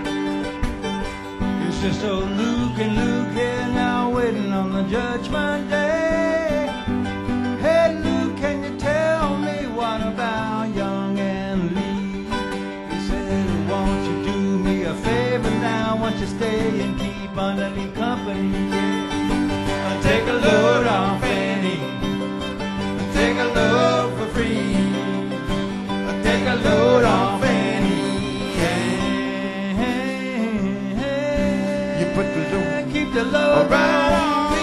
It's just old Luke and Luke here now waiting on the judgment day. Hey Luke, can you tell me what about young and Lee? He said, won't you do me a favor now? Won't you stay and keep underneath company? Yeah. I'll take a load off Annie. I'll take a load for free. Take a load off Annie. You put the load Keep the load around on. me.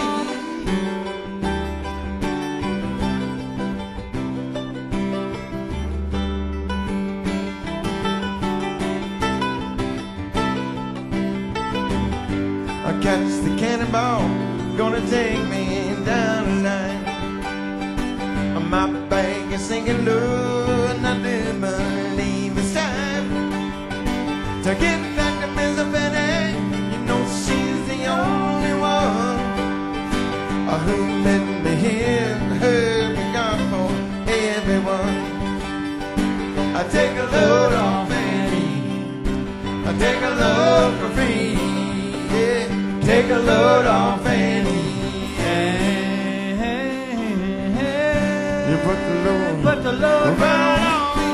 I catch the cannonball, gonna take me down the line. My bag is sinking low, and I do believe it's time to get back to Miss Benny. You know she's the only one uh, who let me hear her be gone for everyone. I take a load off Annie. I take a load for free. Yeah, take a load off Annie. You put the load, Put the load around on. me.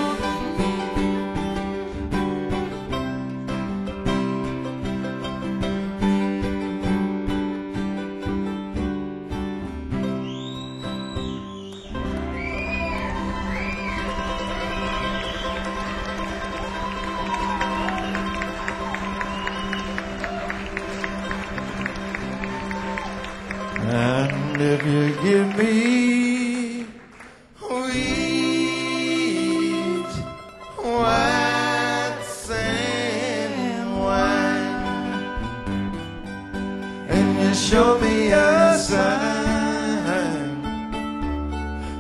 And if you give me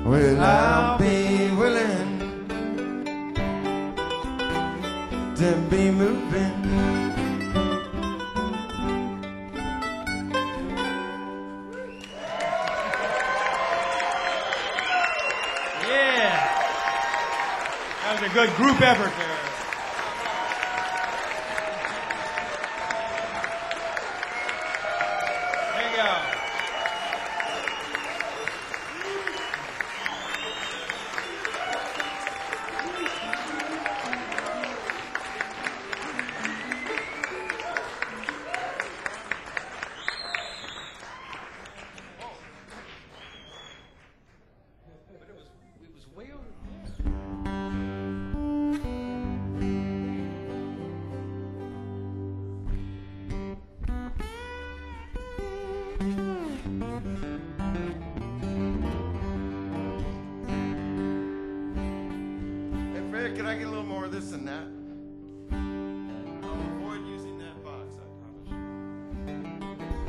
Well, I'll be willing to be moving. Yeah. That was a good group effort there. There you go. But it was, it was way over there. Hey, Fred, can I get a little more of this and that? I'll avoid using that box, I promise.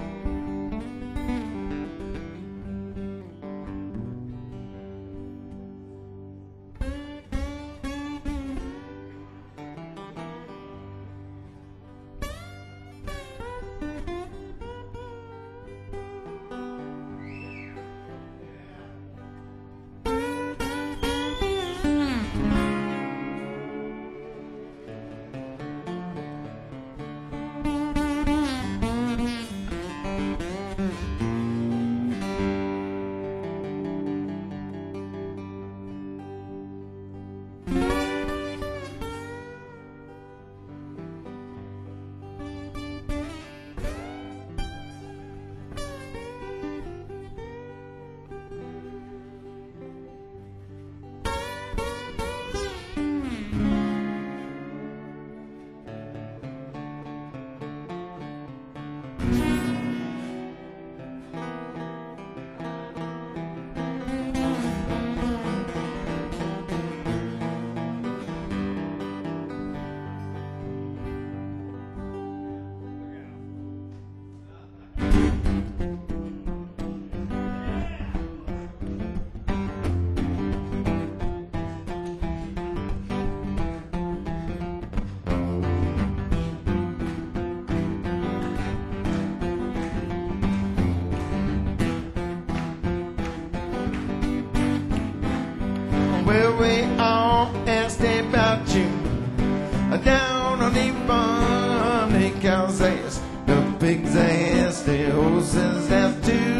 Well, we all asked about you down on the farm. The cows asked, the pigs asked, the horses have too.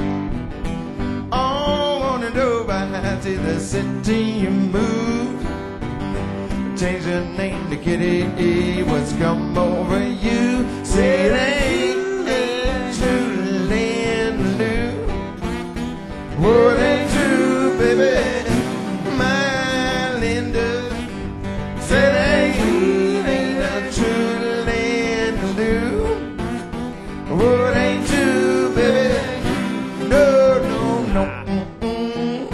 All wanna know about to the city you moved. Change your name to Kitty. What's come over you? Say it ain't, ain't true, Lynn Lou. What ain't true, baby? What ain't true, baby? No, no, no. Mm-mm.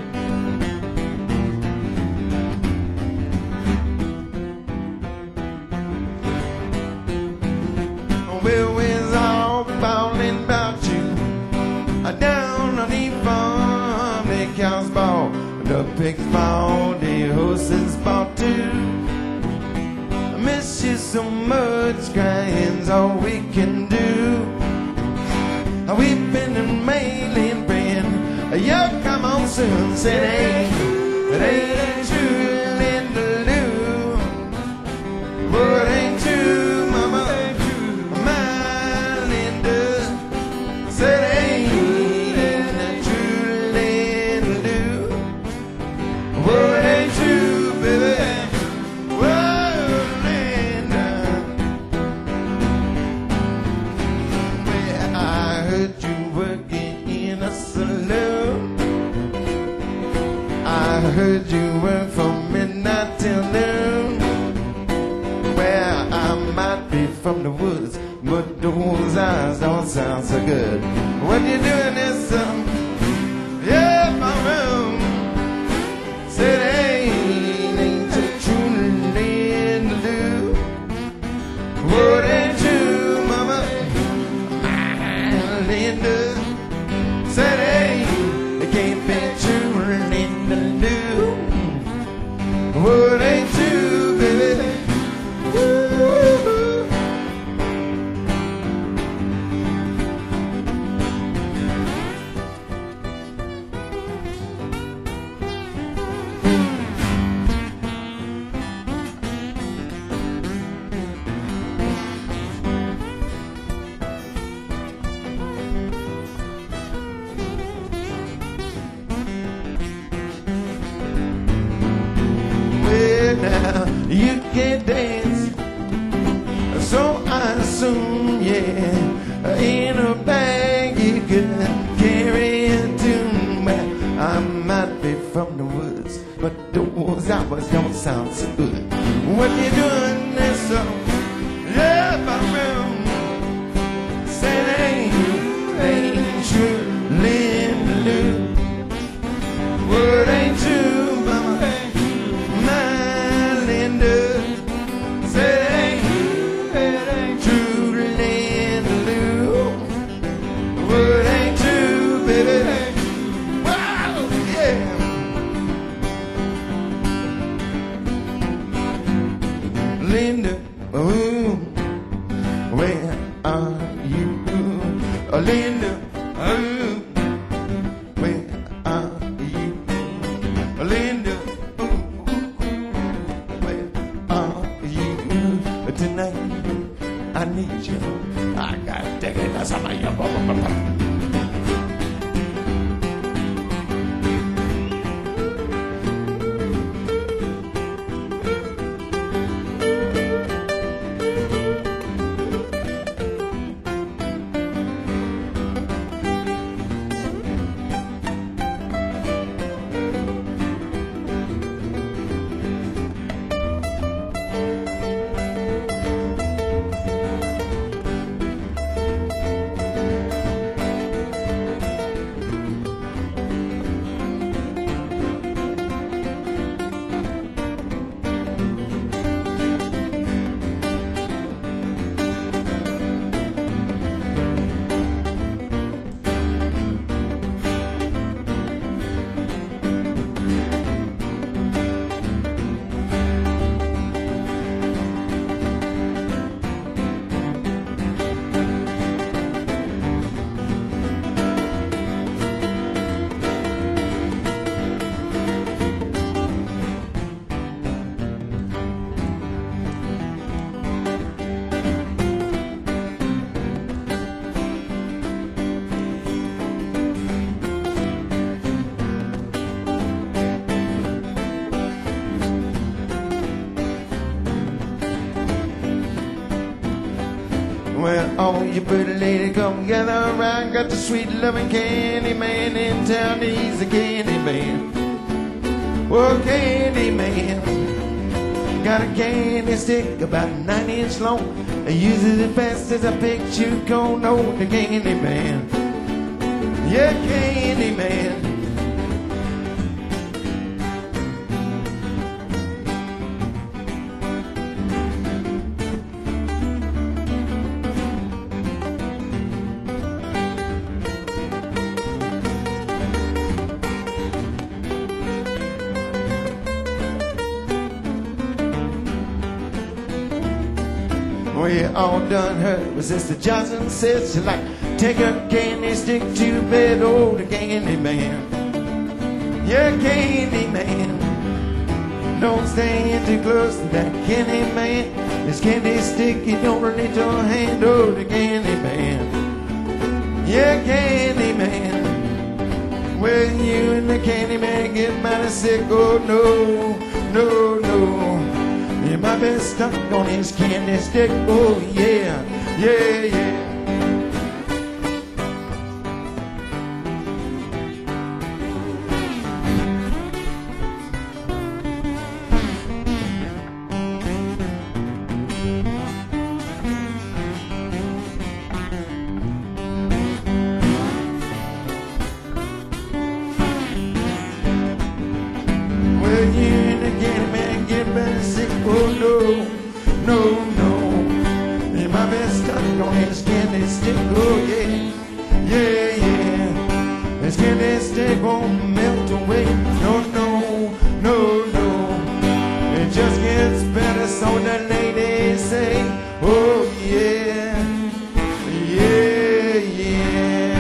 Well, we's all bawling about you down on the farm. The cows bawl, the pigs bawl, the horses bawl too. I miss you so much, crying's all we can do. We've been in mailing brand. You come on soon, said ain't, it ain't true, Linda Lou. What ain't true, mama, my Linda. Said ain't, ain't true, Linda Lou. What ain't true, baby? Whoa, Linda. Well, I heard you working in a saloon. I heard you work from midnight till noon. Well, I might be from the woods, but those eyes don't sound so good. What you doing is um, yeah, my room. Said ain't, ain't you true, Linda Lou? What ain't true, mama? My Linda. Said ain't, it can't be true. in a bag you could carry it to me. I might be from the woods, but those hours don't sound so good. What you doing this song? Yeah, my room. Say it ain't you, ain't true, Linda Lou. Word ain't true, mama, my Linda. Say it ain't you, it ain't true, Linda Lou. Word ain't true, baby. Wow, yeah. Linda, ooh, where are you? Oh, Linda, ooh, where are you? Oh, Linda, ooh, where are you? Tonight, I need you. I got to take it. That's how I am. Well, all you pretty lady come gather around. Got the sweet loving candy man in town. He's a candy man. Oh, candy man. Got a candy stick about nine inch long. He uses it fast as a picture cone. Oh, the candy man. Yeah, candy man. We all done heard what Sister Johnson said. She like take a candy stick to bed. Oh, the candy man. Yeah, candy man. Don't stand too close to that candy man. This candy stick, you don't really need your hand. Oh, the candy man. Yeah, candy man. Well, you and the candy man get mighty sick. Oh, no, no, no. You might be stuck on his candy stick. Oh, yeah, yeah, yeah. Well, you and the candy man get better sick. Oh, no, no, no. You might be stuck on his candy stick. Oh, yeah, yeah, yeah. His candy stick won't melt away. No, no, no, no. It just gets better, so the ladies say. Oh, yeah, yeah, yeah.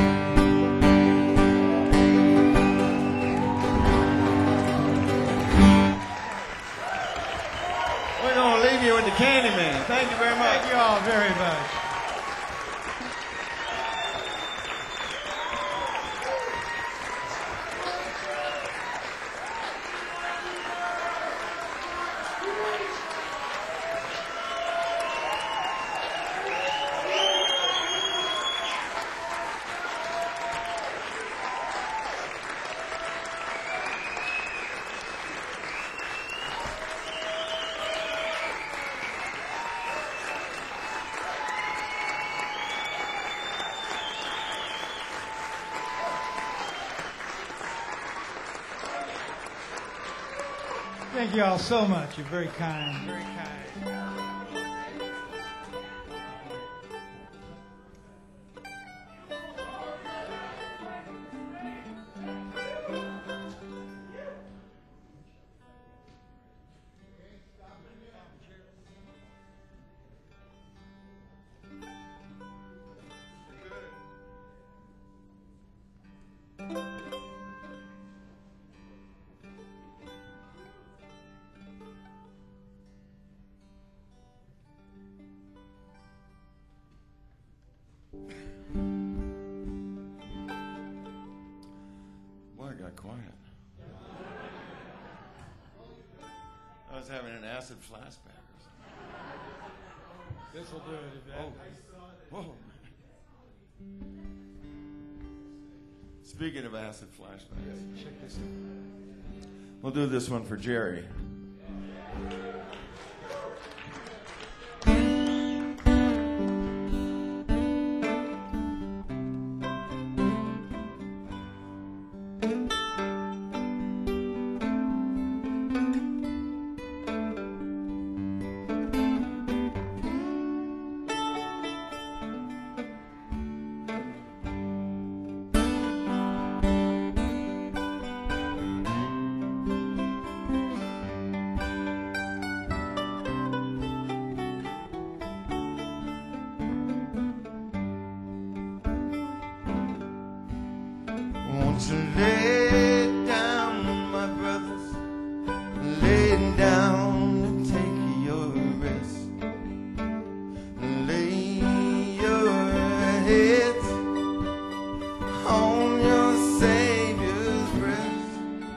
We're going to leave you with the candy man. Thank you very much. Thank you all very much. Thank you all so much. You're very kind. Very kind. Boy, it got quiet. I was having an acid flashback or something. This will do it. If that, Oh. Whoa. Speaking of acid flashbacks, Check this out. we'll do this one for Jerry. Won't you lay down, my brothers, lay down and take your rest. Lay your heads on your Savior's breast.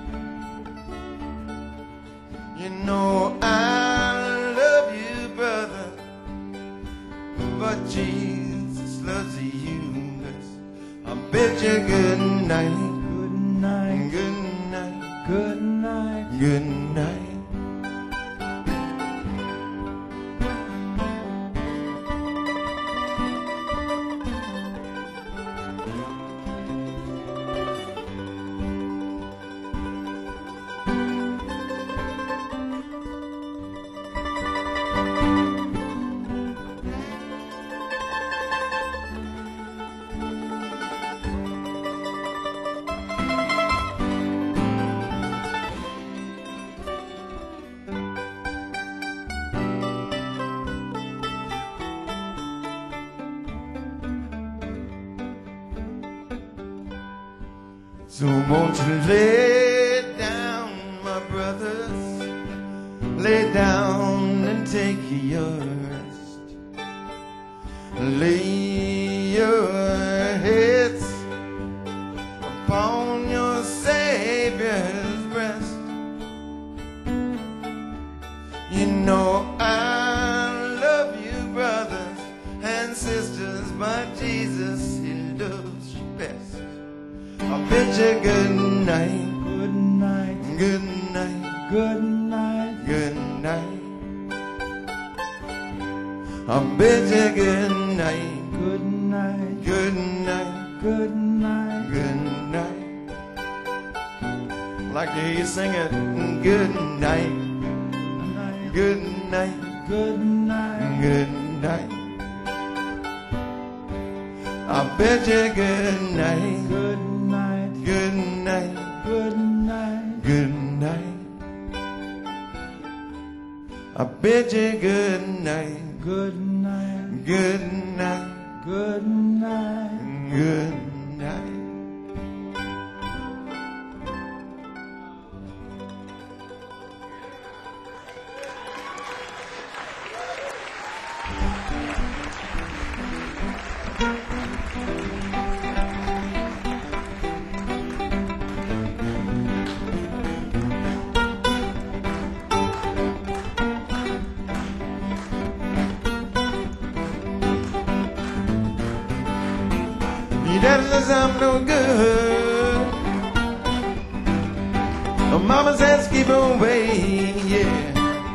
You know I love you, brother, but Jesus loves you best. I bid you good night. Good night. Good night. Good night. Good night. So won't you lay down, my brothers, lay down and take your rest. Lay your heads upon your Savior's breast. You know I love you, brothers and sisters, but Jesus, He loves you best. I bid you good night. Good night. Good night. Good night. Good night. I bid you good night. Good night. Good night. Good night. Good night. Like to hear you sing it. Good night. Night. Good night. Good night. Good night. I bid you good night. Good night. Good night. Good night. Good night. I bid you good night. Good night. Good night. Good night. Good night. Your daddy says I'm no good. My mama says keep away, yeah.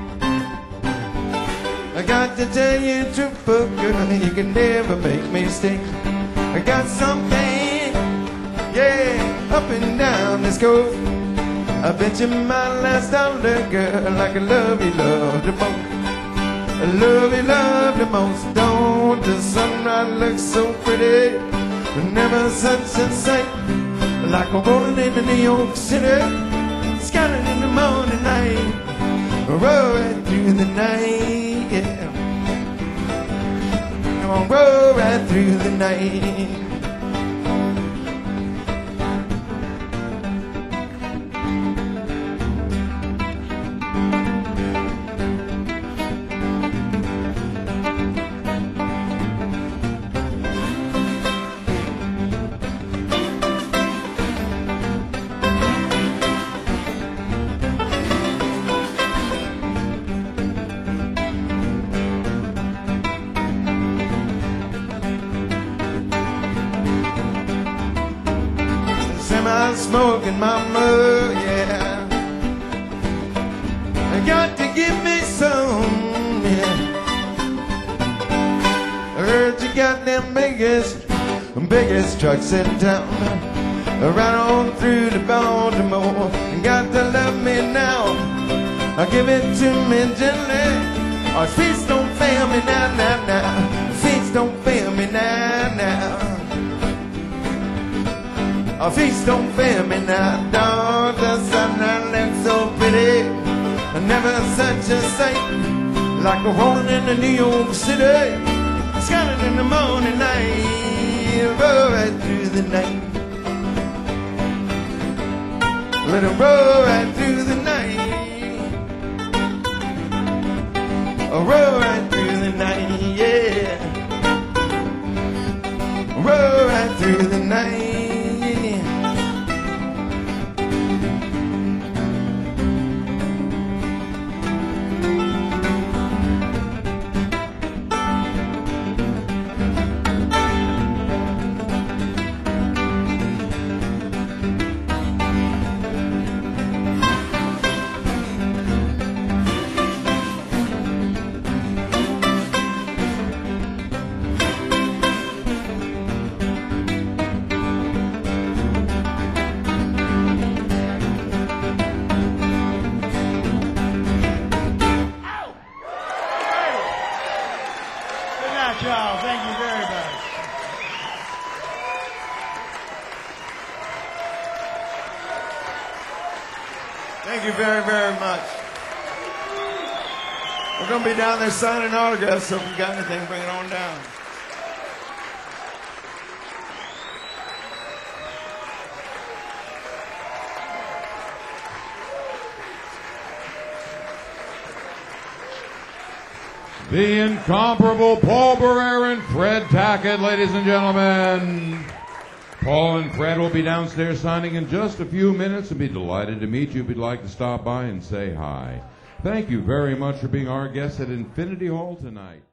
I got to tell you the truth, but girl, you can never make me stay. I got something, yeah, up and down this coast. I bet you my last dollar, girl, like I love you, love the most. I love you, love the most. Don't the sunrise look so pretty? Never such a sight, like a rolling in New York City, skyline in the morning light, roll right through the night, yeah. Come on, roll right through the night. I'm smoking, mama, yeah. I got to give me some, yeah. I heard you got them biggest, biggest trucks in town. Right on through to Baltimore. You got to love me now. I'll give it to me gently. Or feet don't fail me now, now, now. Feet don't fail me now, now. Our feet don't fail me now, dog. The sunlight looks so pretty. Never such a sight, like a rolling in the New York City, skyline in the morning light, roll right through the night. Let it roll right through the night. Roll right through the night, yeah. Roll right through the night. Y'all, thank you very much. Thank you very, very much. We're going to be down there signing autographs, so if you got anything, bring it on down. The incomparable Paul Barrere and Fred Tackett, ladies and gentlemen. Paul and Fred will be downstairs signing in just a few minutes and be delighted to meet you if you'd like to stop by and say hi. Thank you very much for being our guests at Infinity Hall tonight.